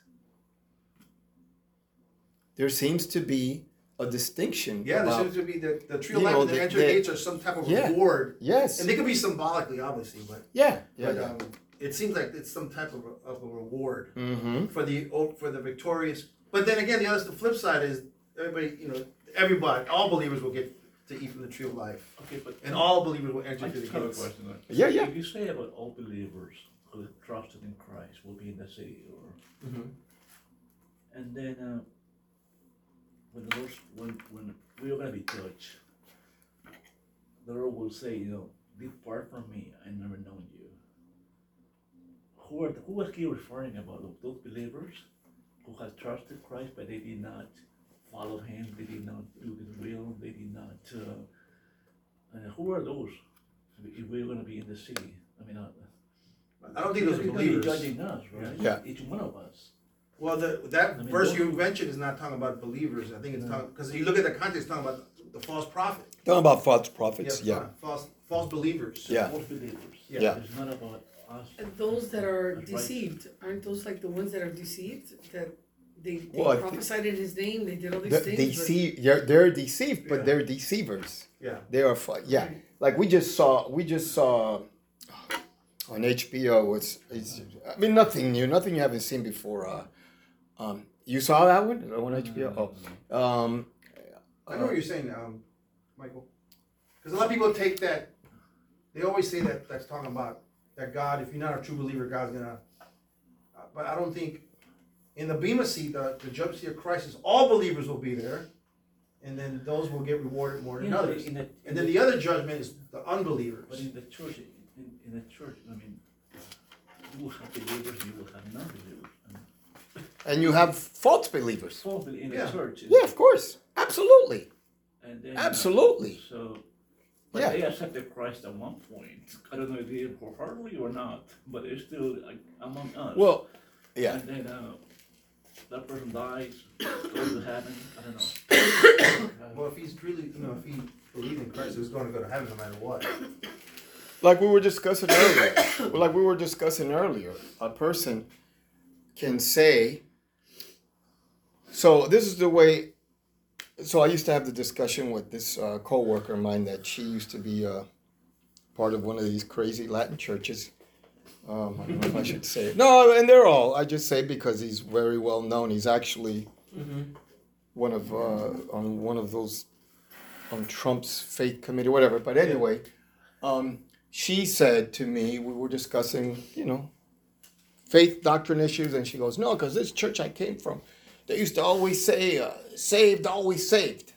There seems to be a distinction. Yeah, there about, seems to be the tree of life and the enter gates are some type of reward. Yes. And they could be symbolically, obviously, but Yeah. it seems like it's some type of a reward Mm-hmm. for the victorious. But then again, the flip side is everybody, all believers will get to eat from the tree of life, Okay, but and all believers will enter I through the just have a gates. question. Yeah, yeah. If you say about all believers who have trusted in Christ will be in the city, and then when we are going to be judged, the Lord will say, depart from me, I never known you. Who was he referring about? Those believers who had trusted Christ, but they did not follow Him, they did not do His will, they did not. Who are those? If we're going to be in the city, I don't think those are He's gonna be believers. judging us, right? Yeah. Each one of us. Well, that verse you mentioned is not talking about believers. I think it's talking because you look at the context, it's talking about the false prophet. Talking about false prophets. Yeah. False believers. Yeah. Most believers. Yeah. It's not about us. And those that are That's right. deceived, aren't those like the ones that are deceived? That they Well, I think- prophesied in His name, they did all these things. They're deceived, but Yeah. they're deceivers. Yeah. They are. Like we just saw on HBO. It's nothing new, nothing you haven't seen before. You saw that one on HBO? Oh, I know what you're saying, Michael. Because a lot of people take that. They always say that that's talking about that God. If you're not a true believer, God's gonna. But I don't think in the Bema seat, the judgment seat of Christ is all believers will be there, and then those will get rewarded more than others. And then the other judgment is the unbelievers. But in the church, in the church, you will have believers, you will have non-believers. And you have false believers. Probably in Yeah. the church. Yeah, of course. Absolutely. And then, Absolutely. So, but Yeah. they accepted Christ at one point. I don't know if they did wholeheartedly or not, but it's still like among us. Well, yeah. And then that person dies, goes to heaven. I don't know. Well, if he's truly, if he believes in Christ, he's going to go to heaven no matter what. Like we were discussing earlier, a person can say, so this is the way, so I used to have the discussion with this co-worker of mine that she used to be part of one of these crazy Latin churches. I don't know if I should say it. No, and they're all, I just say because he's very well known. He's actually one of those, on Trump's faith committee, whatever. But anyway, she said to me, we were discussing, faith doctrine issues, and she goes, no, because this church I came from, they used to always say, saved, always saved.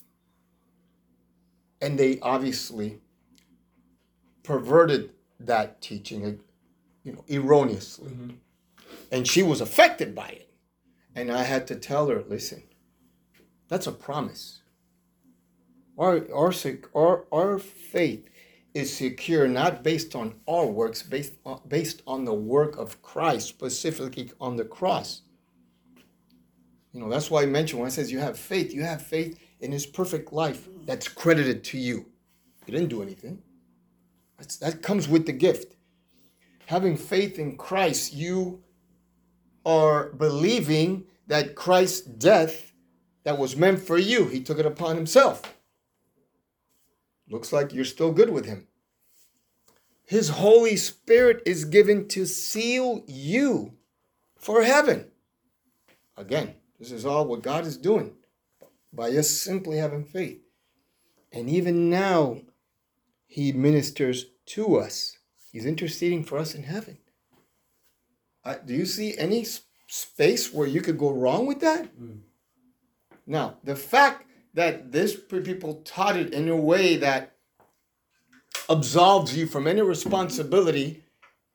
And they obviously perverted that teaching, erroneously. And she was affected by it. And I had to tell her, listen, that's a promise. Our faith is secure not based on our works, based on the work of Christ, specifically on the cross. That's why I mentioned when it says you have faith in his perfect life that's credited to you. You didn't do anything. That comes with the gift. Having faith in Christ, you are believing that Christ's death that was meant for you, he took it upon himself. Looks like you're still good with him. His Holy Spirit is given to seal you for heaven. Again, this is all what God is doing by us simply having faith. And even now, he ministers to us. He's interceding for us in heaven. Do you see any space where you could go wrong with that? Now, the fact that this people taught it in a way that absolves you from any responsibility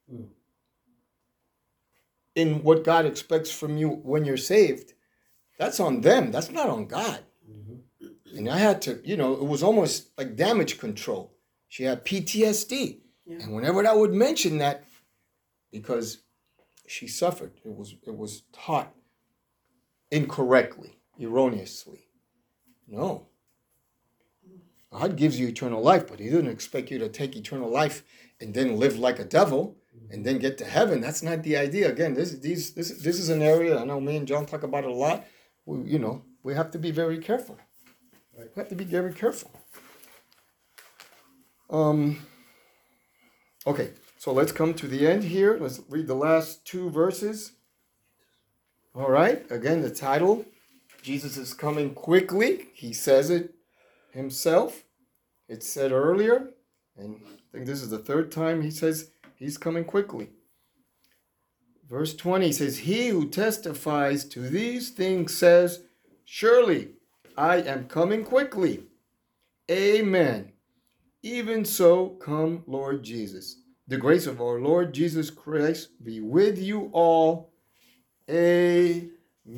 in what God expects from you when you're saved, that's on them. That's not on God. And I had to, it was almost like damage control. She had PTSD. Yeah. And whenever I would mention that, because she suffered, it was taught incorrectly, erroneously. No. God gives you eternal life, but he doesn't expect you to take eternal life and then live like a devil and then get to heaven. That's not the idea. Again, this is an area, I know me and John talk about it a lot. We have to be very careful. Right. We have to be very careful. Okay, so let's come to the end here. Let's read the last two verses. All right, again, the title, Jesus is coming quickly. He says it himself. It's said earlier, and I think this is the third time he says he's coming quickly. Verse 20 says, he who testifies to these things says, surely I am coming quickly. Amen. Even so, come, Lord Jesus. The grace of our Lord Jesus Christ be with you all. Amen.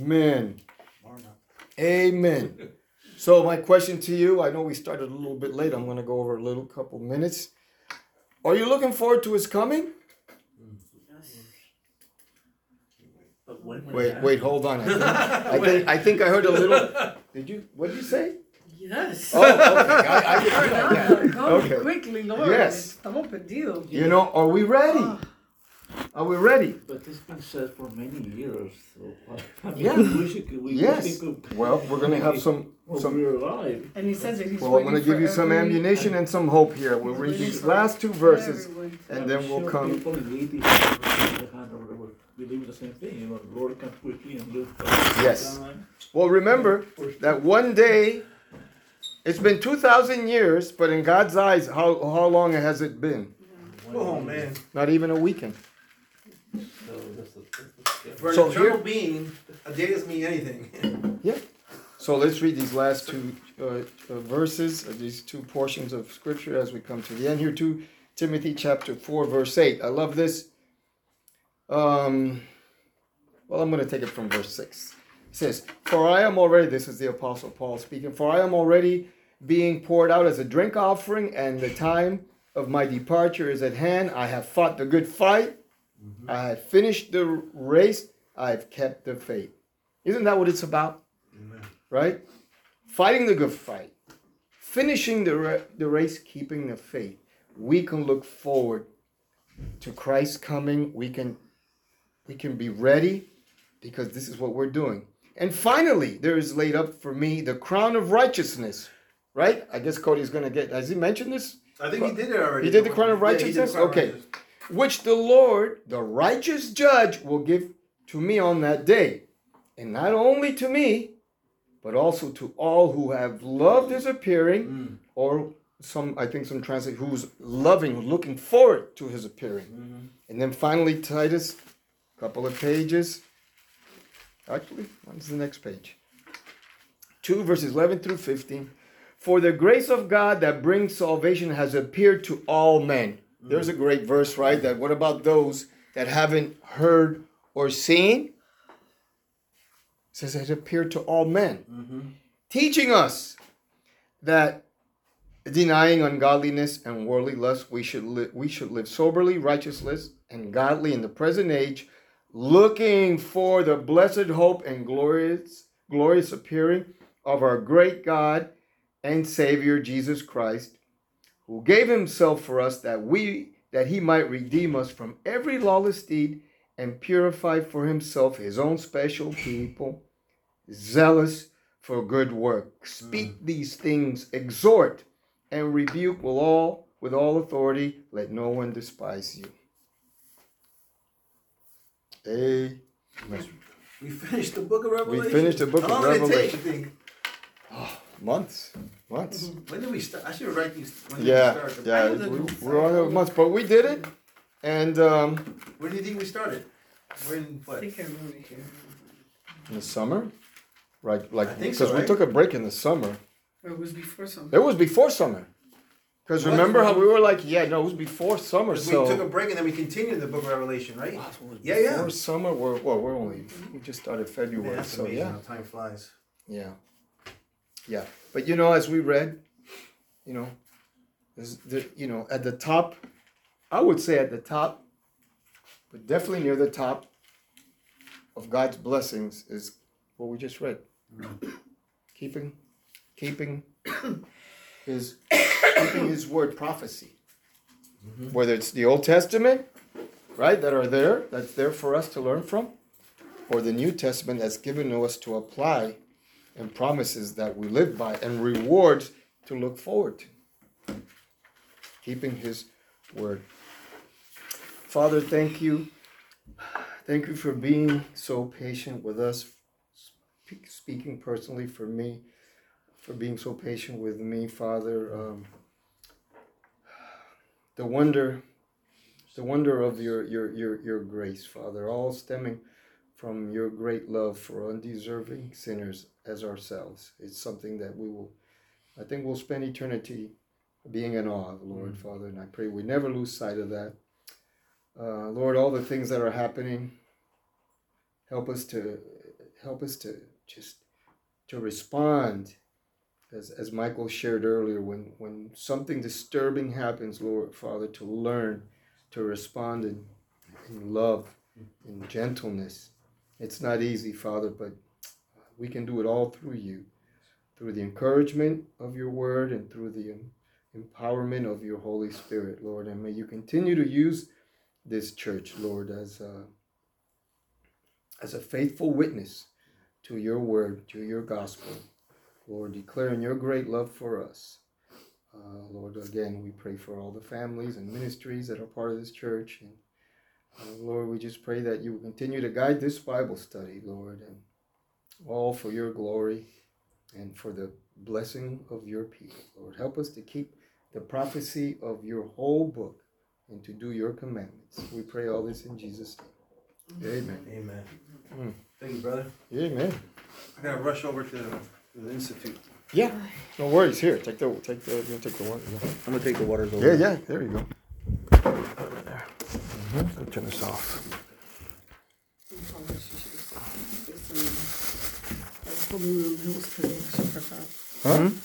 Amen. So my question to you, I know we started a little bit late. I'm going to go over a couple minutes. Are you looking forward to his coming? Wait, hold on. I think I heard a little. What did you say? Yes. Oh, okay. I didn't hear that. Come Okay. quickly, Lord. Yes. Estamos perdidos. Are we ready? Are we ready? But it's been said for many years. So Yeah. Yes. Well, we're going to have some. We're alive. And he says that he's Well, I'm going to give you some ammunition and some hope here. We'll read these last two verses, and then we'll come. People in 80 believe the same thing. The Lord comes quickly and live. Yes. Well, remember that one day. It's been 2,000 years, but in God's eyes, how long has it been? Oh, man. Not even a weekend. For So an eternal being, a day doesn't mean anything. Yeah. So let's read these last two verses, these two portions of Scripture as we come to the end here. 2 Timothy chapter 4, verse 8. I love this. Well, I'm going to take it from verse 6. It says, "For I am already," this is the Apostle Paul speaking, "for I am already being poured out as a drink offering, and the time of my departure is at hand. I have fought the good fight. I have finished the race. I've kept the faith." Isn't that what it's about? Amen. Right? Fighting the good fight. Finishing the race, keeping the faith. We can look forward to Christ's coming. We can be ready because this is what we're doing. And finally, there is laid up for me the crown of righteousness. Right? I guess Cody's going to get, has he mentioned this? I think he did it already. He did the crown of Yeah, he did the righteousness? crown of Okay. righteousness. Which the Lord, the righteous judge, will give to me on that day. And not only to me, but also to all who have loved his appearing, or I think some translate, who's looking forward to his appearing. And then finally, Titus, a couple of pages. Actually, what's the next page? 2 verses 11 through 15. "For the grace of God that brings salvation has appeared to all men." There's a great verse, right? That what about those that haven't heard or seen? It says it appeared to all men. Teaching us that denying ungodliness and worldly lust, we should live soberly, righteously, and godly in the present age, looking for the blessed hope and glorious appearing of our great God and Savior Jesus Christ, who gave himself for us that he might redeem us from every lawless deed and purify for himself his own special people, zealous for good works. Speak these things, exhort and rebuke with all authority. Let no one despise you. Amen. We finished the book of Revelation. We finished the book of How long did it Revelation. take, you think? Months. When did we start? I should write these. When did Yeah, we start? yeah. We're on a month, but we did it. And When do you think we started? When? I What? think I wrote it here. in the summer, right? I Like think because so, we right? took a break in the summer. Or it was before something. It was before summer. Because What? remember how we were like, yeah, no, it was before summer. We So took a break and then we continued the book of Revelation, right? Wow, so it was Yeah, yeah. Before summer, we just started Man, February. that's So amazing yeah, how time flies. yeah, yeah. But as we read, at the top, I would say at the top, but definitely near the top of God's blessings is what we just read. Keeping his word, prophecy. Whether it's the Old Testament, right, that's there for us to learn from, or the New Testament that's given to us to apply, and promises that we live by, and rewards to look forward to. Keeping his word. Father, thank you. Thank you for being so patient with us, speaking personally for me, for being so patient with me, Father. The wonder of your grace, Father, all stemming from your great love for undeserving sinners as ourselves. It's something that I think we'll spend eternity being in awe of, Lord, Father, and I pray we never lose sight of that. Lord, all the things that are happening, help us to respond, as Michael shared earlier, when something disturbing happens, Lord, Father, to learn to respond in love, in gentleness. It's not easy, Father, but we can do it all through you, through the encouragement of your word and through the empowerment of your Holy Spirit, Lord. And may you continue to use this church, Lord, as a faithful witness to your word, to your gospel, Lord, declaring your great love for us. Lord, again, we pray for all the families and ministries that are part of this church. And Lord, we just pray that you will continue to guide this Bible study, Lord, and all for your glory and for the blessing of your people. Lord, help us to keep the prophecy of your whole book and to do your commandments. We pray all this in Jesus' name. Amen. Amen. Thank you, brother. Amen. I gotta rush over to the institute. Yeah, no worries. Here, take the you want to take the water. Yeah. I'm gonna take the water. Yeah, there you go. There. Turn this off. told him it was today, she forgot. Huh?